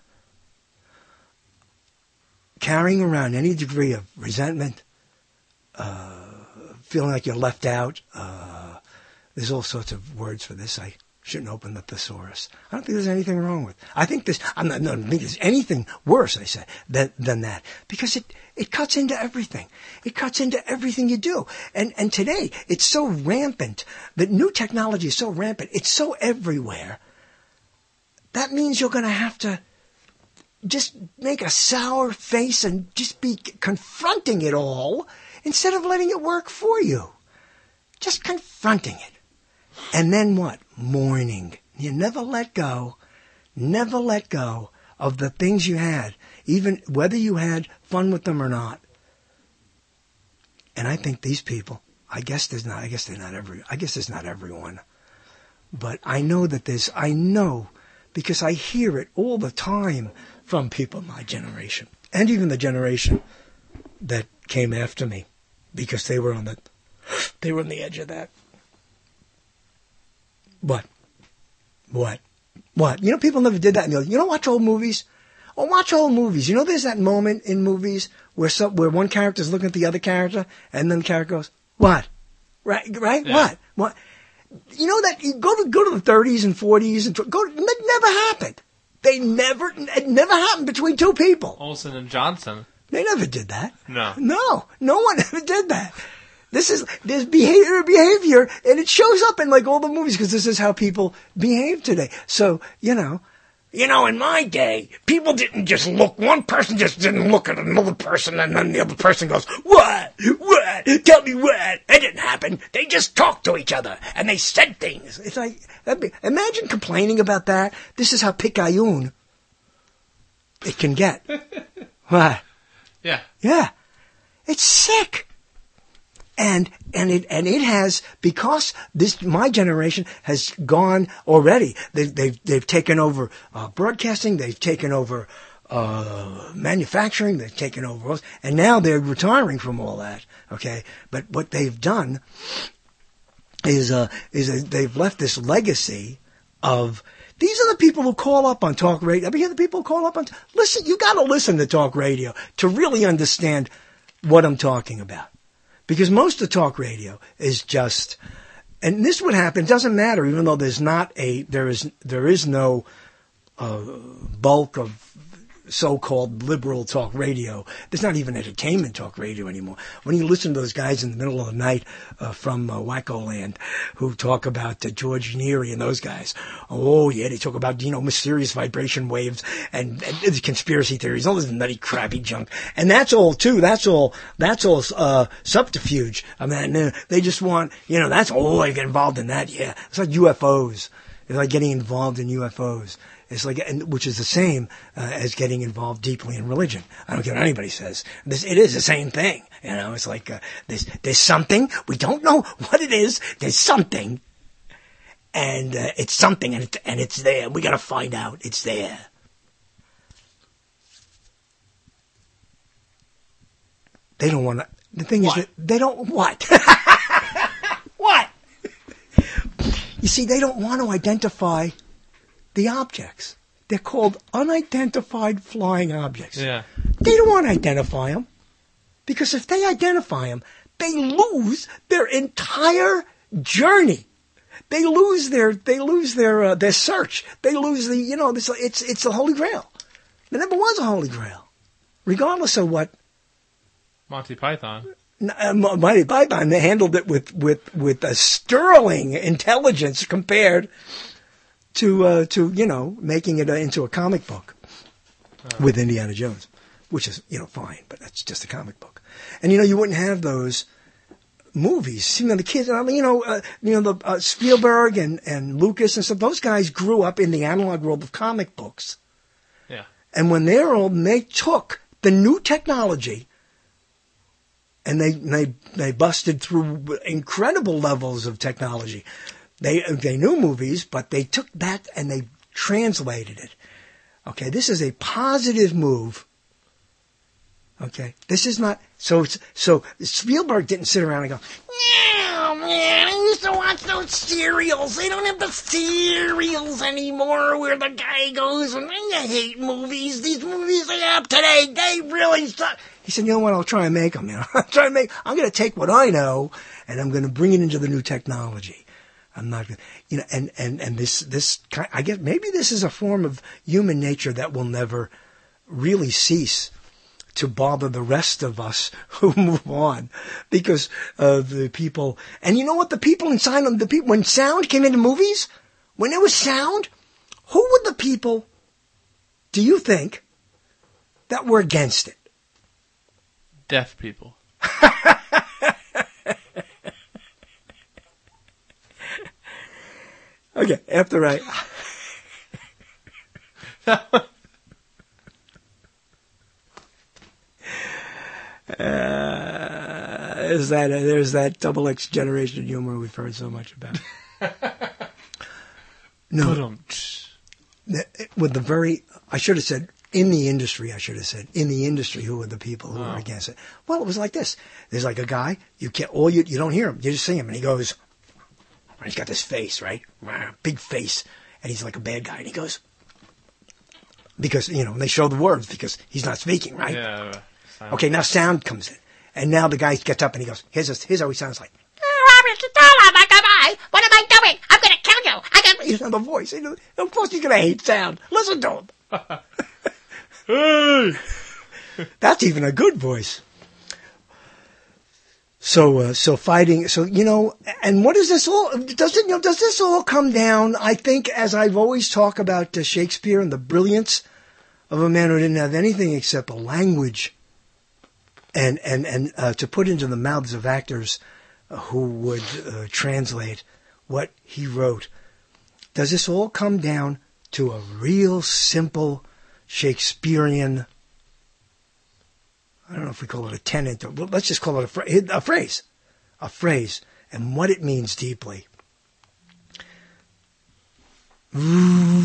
carrying around any degree of resentment, feeling like you're left out. There's all sorts of words for this. I shouldn't open the thesaurus. I don't think there's anything wrong with. I don't think there's anything worse, I say, than that. Because it cuts into everything. It cuts into everything you do. And today, it's so rampant. The new technology is so rampant. It's so everywhere. That means you're going to have to just make a sour face and just be confronting it all instead of letting it work for you. Just confronting it. And then what? Mourning. You never let go of the things you had, even whether you had fun with them or not. And I think these people, I guess there's not everyone. But I know because I hear it all the time from people my generation and even the generation that came after me because they were on the edge of that. What? People never did that. And you don't watch old movies? Oh, watch old movies. There's that moment in movies where one character's looking at the other character, and then the character goes, "What?" Right? Yeah. What? That you go to the 30s and 40s and that never happened. It never happened between two people. Olsen and Johnson. They never did that. No. No one ever did that. There's behavior, and it shows up in all the movies because this is how people behave today. So, in my day, people didn't just look, one person just didn't look at another person and then the other person goes, what? Tell me what? It didn't happen. They just talked to each other and they said things. It's like, imagine complaining about that. This is how picayune it can get. What? Yeah. Yeah. It's sick. And it has, because my generation has gone already. They've taken over broadcasting. They've taken over manufacturing. They've taken over, and now they're retiring from all that. Okay, but what they've done is they've left this legacy of. These are the people who call up on talk radio. Ever hear the people who call up on? Listen, you got to listen to talk radio to really understand what I'm talking about. Because most of talk radio is just, and this would happen, it doesn't matter, even though there is no bulk of so-called liberal talk radio. There's not even entertainment talk radio anymore. When you listen to those guys in the middle of the night from Wacko Land who talk about George Neary and those guys, oh yeah, they talk about mysterious vibration waves and conspiracy theories, all this nutty crappy junk, and that's all too. That's all subterfuge. I mean, they just want that's I get involved in that. Yeah, it's like UFOs. It's like getting involved in UFOs. It's like, which is the same as getting involved deeply in religion. I don't care what anybody says. It is the same thing. It's like there's something we don't know what it is. There's something, and it's something, and it's there. We got to find out. It's there. They don't want to. The thing is that they don't what. What? You see, they don't want to identify the objects. They're called unidentified flying objects. Yeah. They don't want to identify them. Because if they identify them, they lose their entire journey. They lose their search. They lose it's the Holy Grail. There never was a Holy Grail. Regardless of what Monty Python. Monty Python, they handled it with a sterling intelligence compared to making it into a comic book with Indiana Jones, which is, fine, but that's just a comic book. And, you wouldn't have those movies. You know, the kids, Spielberg and Lucas and stuff, those guys grew up in the analog world of comic books. Yeah. And when they're old, they took the new technology and they busted through incredible levels of technology. They knew movies, but they took that and they translated it. Okay, this is a positive move. Okay, this is not so Spielberg didn't sit around and go, "Yeah, man, I used to watch those serials. They don't have the serials anymore where the guy goes and I hate movies. These movies they have today, they really suck." He said, "You know what? I'll try and make them. I'm going to take what I know and I'm going to bring it into the new technology. I'm not going to, and this I guess maybe this is a form of human nature that will never really cease to bother the rest of us who move on because of the people. And you know what? The people inside them, when sound came into movies, when there was sound, who were the people, do you think, that were against it? Deaf people. Okay, after I... there's that double X generation humor we've heard so much about. No. With the very... I should have said, in the industry, who are the people who are against it? Well, it was like this. There's like a guy, you don't hear him, you just see him, and he goes... He's got this face, right? Big face. And he's like a bad guy. And he goes, because, they show the words because he's not speaking, right? Yeah. Okay, now sound comes in. And now the guy gets up and he goes, here's how he sounds like. What am I doing? I'm going to kill you. He's on the voice. Of course he's going to hate sound. Listen to him. That's even a good voice. So fighting, and what is this all, does this all come down, I think, as I've always talked about Shakespeare and the brilliance of a man who didn't have anything except a language and to put into the mouths of actors who would translate what he wrote. Does this all come down to a real simple Shakespearean, I don't know if we call it a tenet, or let's just call it a phrase, and what it means deeply. The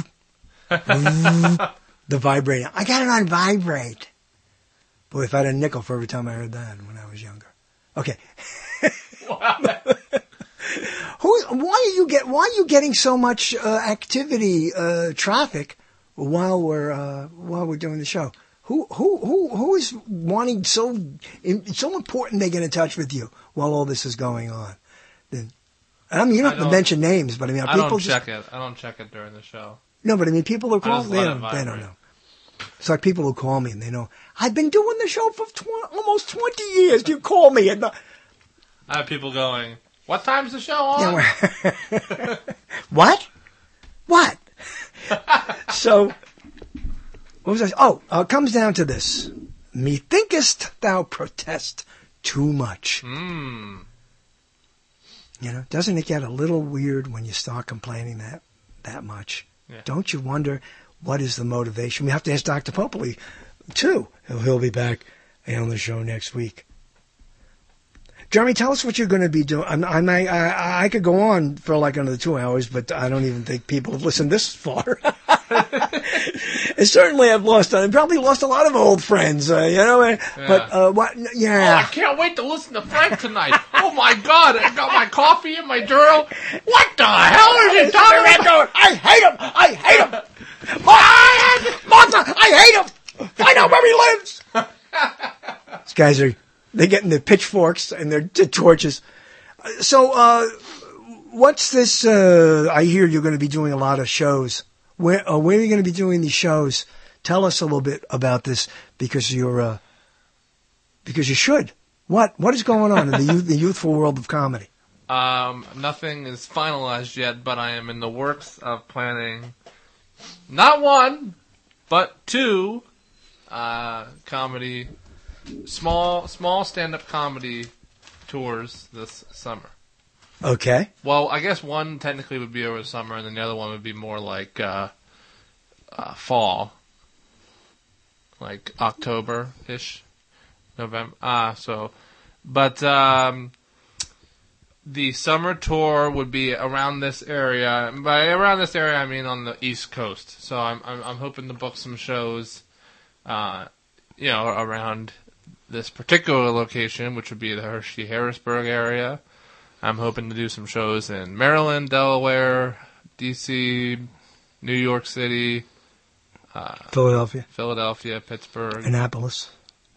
vibrating. I got it on vibrate. Boy, if I had a nickel for every time I heard that when I was younger. Okay. Why are you getting so much activity, traffic while we're doing the show? Who is wanting so important they get in touch with you while all this is going on? I mean, you don't have to mention names, but I mean, I don't check it during the show. No, but I mean, people who call, they don't know. It's like people who call me and they know, I've been doing the show for almost 20 years. You call me and I have people going, what time's the show on? Yeah, What? So, what was I? It comes down to this. Methinkest thou protest too much? Doesn't it get a little weird when you start complaining that much? Yeah. Don't you wonder what is the motivation? We have to ask Dr. Popoli, too. He'll be back on the show next week. Jeremy, tell us what you're going to be doing. I could go on for like another 2 hours, but I don't even think people have listened this far. And certainly I've probably lost a lot of old friends, Yeah. But, what, yeah. Oh, I can't wait to listen to Frank tonight. Oh my God, I got my coffee in my journal. What the hell is he talking about? I hate him. Martha, I hate him. Find out where he lives. These guys they're getting their pitchforks and their torches. So, what's this, I hear you're going to be doing a lot of shows. Where are you going to be doing these shows? Tell us a little bit about this because you should. What is going on in the youthful world of comedy? Nothing is finalized yet, but I am in the works of planning not one, but two comedy, small stand-up comedy tours this summer. Okay. Well, I guess one technically would be over the summer, and then the other one would be more like fall, like October-ish, November. But the summer tour would be around this area. By around this area, I mean on the East Coast. So I'm hoping to book some shows, around this particular location, which would be the Hershey-Harrisburg area. I'm hoping to do some shows in Maryland, Delaware, D.C., New York City, Philadelphia, Pittsburgh, Annapolis,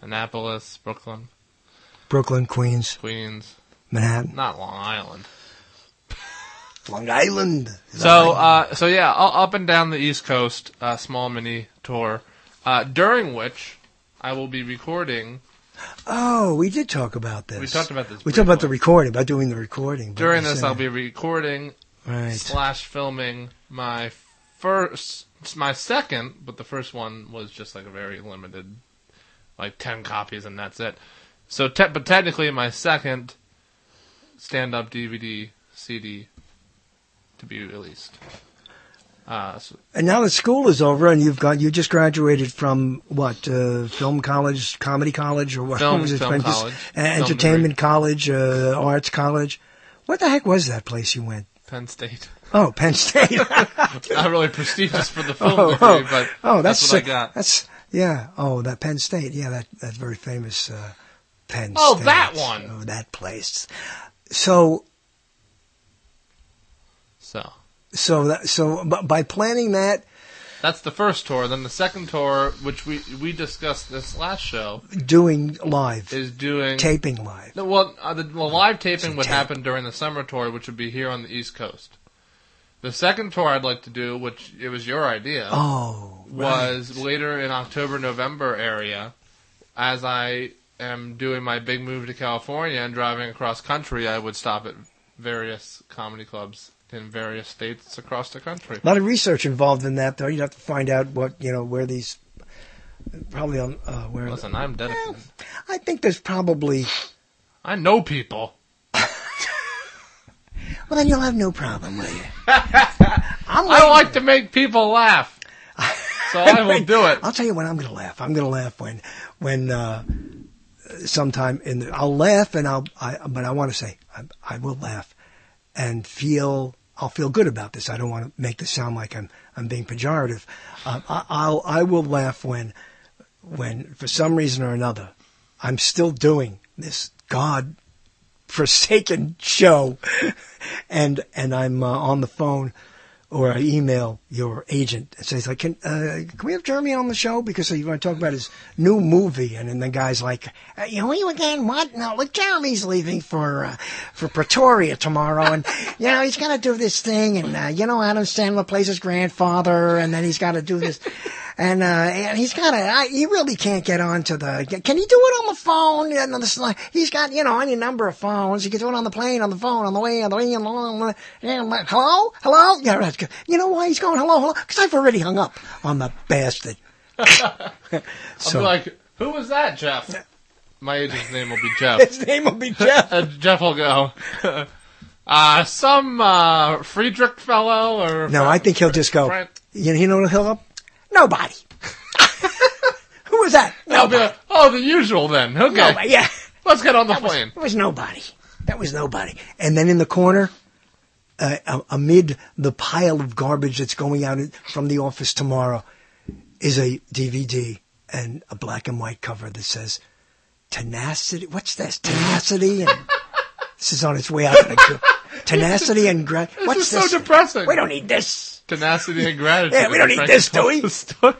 Brooklyn, Queens, Manhattan, not Long Island. Long Island. So yeah, up and down the East Coast, small mini tour, during which I will be recording. Oh, we did talk about this. We talked about this. We talked about the recording, about doing the recording. During this, I'll be recording / filming my second, but the first one was just like a very limited, like 10 copies and that's it. So, but technically my second stand-up DVD, CD to be released. And now that school is over, and you just graduated from what? Film college, comedy college, or what? Film was it? college, entertainment college, arts college. What the heck was that place you went? Penn State. Oh, Penn State. Not really prestigious for the film degree, but that's what I got. That Penn State. Yeah, that very famous Penn State. Oh, that one. Oh, that place. So by planning that, that's the first tour. Then the second tour, which we discussed this last show, taping live. No, well, the live taping would happen during the summer tour, which would be here on the East Coast. The second tour I'd like to do, which it was your idea, was later in October, November area. As I am doing my big move to California and driving across country, I would stop at various comedy clubs in various states across the country. A lot of research involved in that, though. You'd have to find out where these, probably on where. Listen, I'm dedicated. I think there's probably. I know people. Well, then you'll have no problem, will you? I like to make people laugh, so I will do it. I'll tell you when I'm going to laugh. I'm going to laugh when sometime I'll laugh but I want to say I will laugh and I'll feel good about this. I don't want to make this sound like I'm being pejorative. I will laugh when for some reason or another I'm still doing this God-forsaken show, and I'm on the phone or I email your agent and says like, can we have Jeremy on the show because you want to talk about his new movie? And then the guy's like, you again? What? No, look, Jeremy's leaving for Pretoria tomorrow, and he's got to do this thing, and Adam Sandler plays his grandfather, and then he's got to do this. And he's got to, he really can't get on to can he do it on the phone? He's got, any number of phones. He can do it on the plane, on the phone, on the way, hello? Yeah, you know why he's going hello? Because I've already hung up on the bastard. I'll be like, who was that, Jeff? My agent's name will be Jeff. His name will be Jeff. Jeff will go, some Friedrich fellow or... No, I think he'll just go, you know what he'll go? Nobody. Who was that? Nobody. Like, the usual then. Okay. Nobody, yeah. Let's get on the plane. It was nobody. That was nobody. And then in the corner, amid the pile of garbage that's going out from the office tomorrow, is a DVD and a black and white cover that says, Tenacity. What's this? Tenacity. And this is on its way out. Tenacity and gratitude. What's this? This is so depressing. We don't need this. Tenacity and gratitude. Yeah, we don't need this, do we?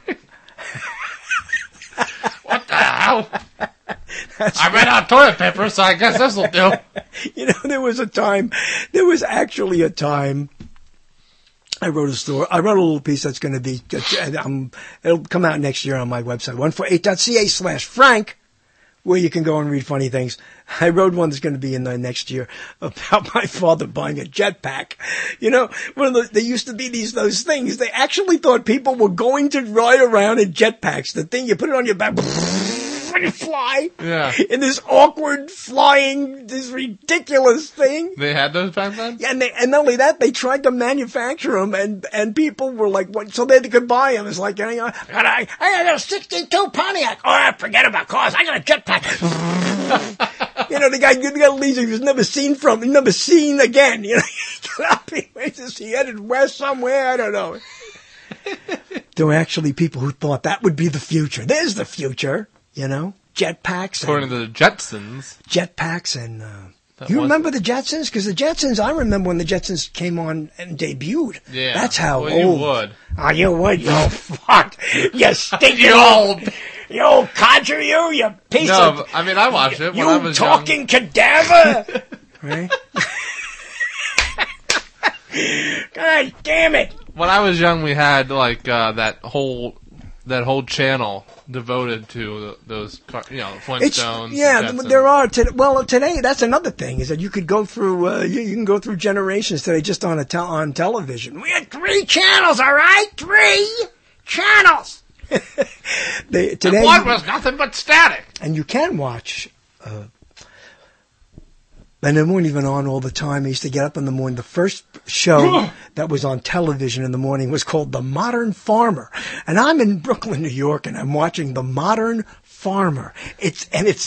What the hell? I ran out of toilet paper, so I guess this will do. There was actually a time I wrote a little piece that's going to be, it'll come out next year on my website, 148.ca/Frank, where you can go and read funny things. I wrote one that's going to be in the next year about my father buying a jetpack. There used to be those things. They actually thought people were going to ride around in jetpacks. The thing, you put it on your back, trying to fly. Yeah. In this awkward flying, this ridiculous thing. They had those back then? Yeah, and not only that, they tried to manufacture them, and people were like, what, so they could buy them. It's like, I got a 62 Pontiac. Oh, forget about cars. I got a jetpack. The guy leaves, he was never seen again. He headed west somewhere, I don't know. There were actually people who thought that would be the future. There's the future, jetpacks. According to the Jetsons. Jetpacks and, you remember the Jetsons? Because the Jetsons, I remember when the Jetsons came on and debuted. Yeah. That's how old. You would. Oh, you would, you fuck. You stinking old. You old codger, you piece of... No, I mean, I watched it when I was talking cadaver. Right? God damn it. When I was young, we had, like, that whole channel devoted to those, Flintstones. There are. Today, that's another thing, is that you could go through, you can go through generations today just on on television. We had 3 channels, all right? 3 channels. Today, one was nothing but static. And you can watch, and they weren't even on all the time. I used to get up in the morning. The first show that was on television in the morning was called The Modern Farmer. And I'm in Brooklyn, New York, and I'm watching The Modern Farmer. It's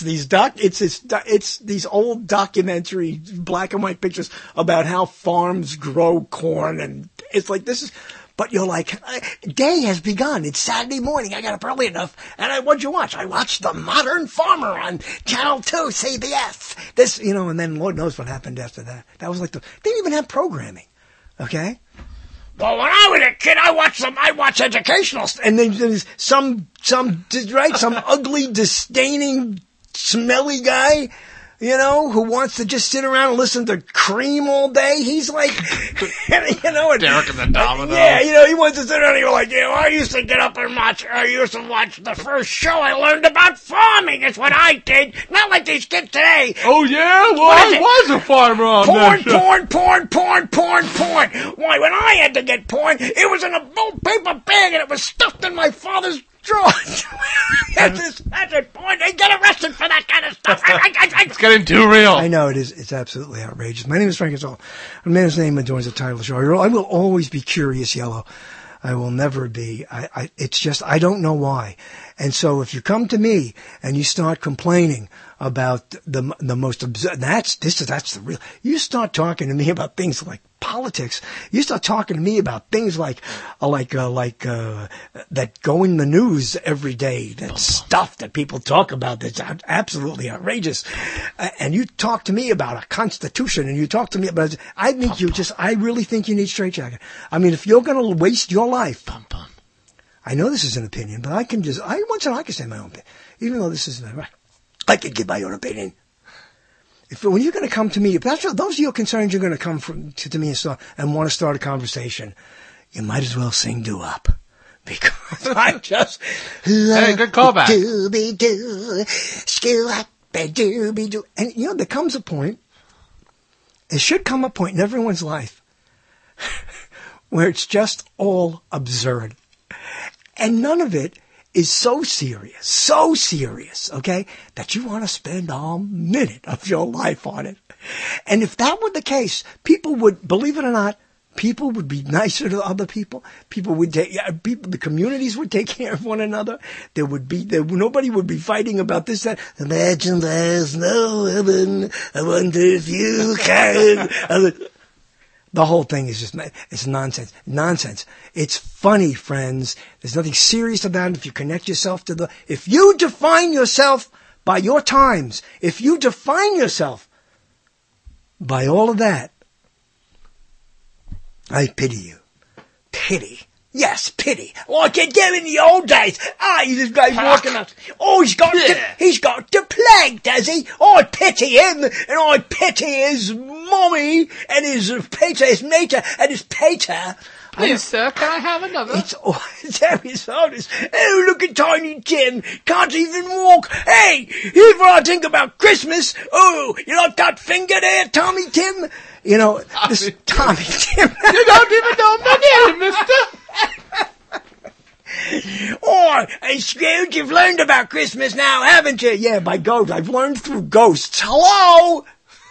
these old documentary black and white pictures about how farms grow corn, and it's like, this is... But you're like, day has begun. It's Saturday morning. I got up early enough. And what'd you watch? I watched The Modern Farmer on Channel 2, CBS. This, and then Lord knows what happened after that. That was like they didn't even have programming. Okay? Well, when I was a kid, I watched educational stuff. And then there's some ugly, disdaining, smelly guy, who wants to just sit around and listen to Cream all day. He's like, Derek and the Domino. Yeah, he wants to sit around and you're like, I used to get up and watch the first show. I learned about farming. That's what I did. Not like these kids today. Oh, yeah? Well, I was a farmer on that show. Porn. Why, when I had to get porn, it was in a paper bag and it was stuffed in my father's drawer. That's it, porn. They get arrested for that kind of stuff. It's getting too real. I know, it is. It's absolutely outrageous. My name is Frank Gonzalez. A man's name adorns the title of the show. I will always be Curious Yellow. I will never be. It's just, I don't know why. And so if you come to me and you start complaining about the most absurd, that's the real, you start talking to me about things like politics. You start talking to me about things like that go in the news every day, that stuff that people talk about that's absolutely outrageous. And you talk to me about a constitution, and you talk to me about, I really think you need straitjacket. I mean, if you're going to waste your life, I know this is an opinion, but I can say my own opinion, even though this isn't right. I can give my own opinion. When you're going to come to me, if those are your concerns, you're going to come to me and want to start a conversation, you might as well sing doo-wop. Because I just... Hey, good callback. Dooby-doo, skoo-up-a-dooby-doo. And, there comes a point, it should come a point in everyone's life, where it's just all absurd. And none of it is so serious, okay, that you want to spend a minute of your life on it. And if that were the case, people would, believe it or not, people would be nicer to other people. The communities would take care of one another. Nobody would be fighting about this, that. Imagine there's no heaven. I wonder if you can. The whole thing is just, it's nonsense. It's funny, friends. There's nothing serious about it if you connect yourself if you define yourself by your times, if you define yourself by all of that, I pity you. Pity. Yes, pity. Like you did in the old days. This guy's walking up. He's got the plague, does he? I pity him, and I pity his mommy, and his mater, and his pater. Please, sir, can I have another? It's honest. Oh, look at Tiny Tim. Can't even walk. Hey, here's what I think about Christmas. Oh, you like that finger there, Tommy Tim? Tommy Tim. You don't even know my name, mister. Oh, hey, Scrooge, you've learned about Christmas now, haven't you? Yeah, by ghosts. I've learned through ghosts. Hello?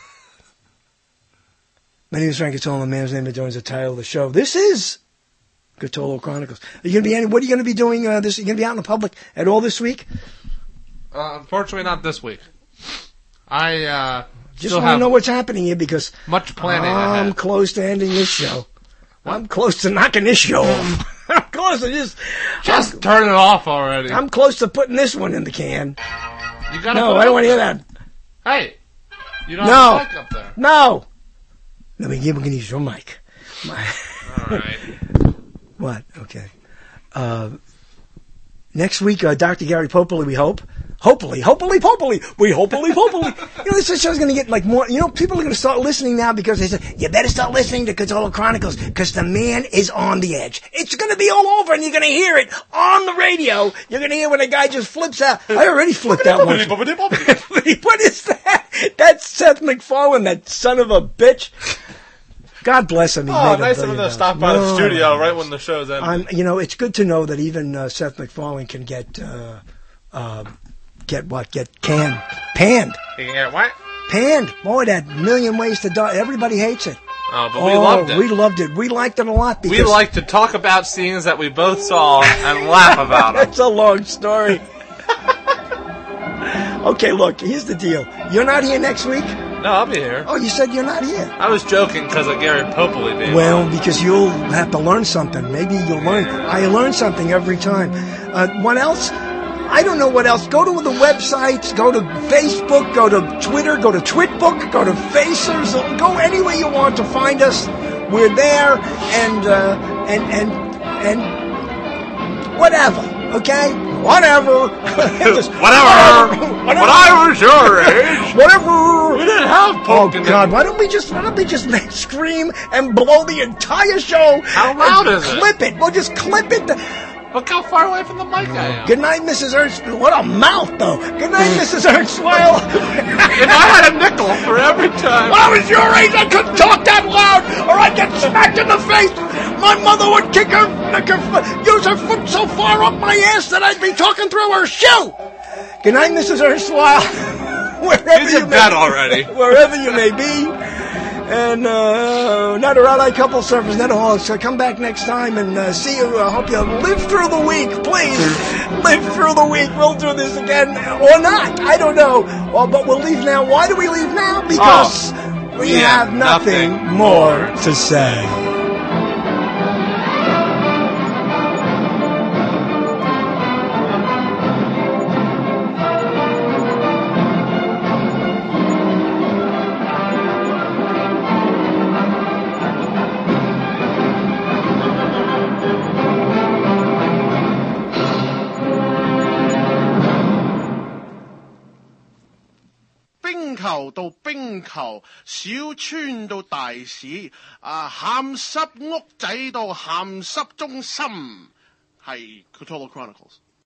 My name is Frank Catolo, the man's name that joins the title of the show. This is Catolo Chronicles. Are you gonna be? What are you going to be doing this? Are you going to be out in the public at all this week? Unfortunately, not this week. I just want to know what's happening here because much planning I'm ahead. close to ending this show. I'm close to knocking this show off. I'm close to just turn it off already. I'm close to putting this one in the can. You gotta no, I don't want to hear that. Hey, you don't have a mic up there. No. Let me give you your mic. All right. What? Okay. Next week, Dr. Gary Popoli, we hope. Hopefully. We hopefully. You know, this show's going to get like more, people are going to start listening now because they say, you better start listening to Catolo Chronicles because the man is on the edge. It's going to be all over and you're going to hear it on the radio. You're going to hear when a guy just flips out. I already flipped out once. What is that? That's Seth MacFarlane, that son of a bitch. God bless him. Oh, nice of him to stop by the studio right when the show's ending. It's good to know that even Seth MacFarlane can get panned. He can get what? Panned. Boy, that Million Ways to Die. Everybody hates it. Oh, but we loved it. We loved it. We liked it a lot because we like to talk about scenes that we both saw and laugh about them. That's a long story. Okay, look, here's the deal. You're not here next week? No, I'll be here. Oh, you said you're not here. I was joking because of Gary Popoli being Well, on. because you'll have to learn something. Maybe you'll learn. I learn something every time. What else? I don't know what else. Go to the websites. Go to Facebook. Go to Twitter. Go to Twitbook. Go to Facers. Go anywhere you want to find us. We're there. And whatever. Okay? Whatever. Whatever. When I was your age. Whatever. We didn't have pumpkin. Oh God! Why don't we just scream and blow the entire show? How loud is it? Clip it. We'll just clip it. Look how far away from the mic I am. Good night, Mrs. Ernst. What a mouth, though. Good night, Mrs. Ernstwell. If I had a nickel for every time. When I was your age, I couldn't talk that loud, or I'd get smacked in the face. My mother would use her foot so far up my ass that I'd be talking through her shoe. Good night, Mrs. Ernstwell. He's in bed already. Wherever you may be. And not a Raleigh couple surfers, not all. So come back next time and see you. I hope you live through the week. Please live through the week. We'll do this again or not. I don't know. Well, but we'll leave now. Why do we leave now? Because we have nothing more to say. 到冰球，小村到大市，鹹濕屋仔到鹹濕中心，係 Catolo Chronicles。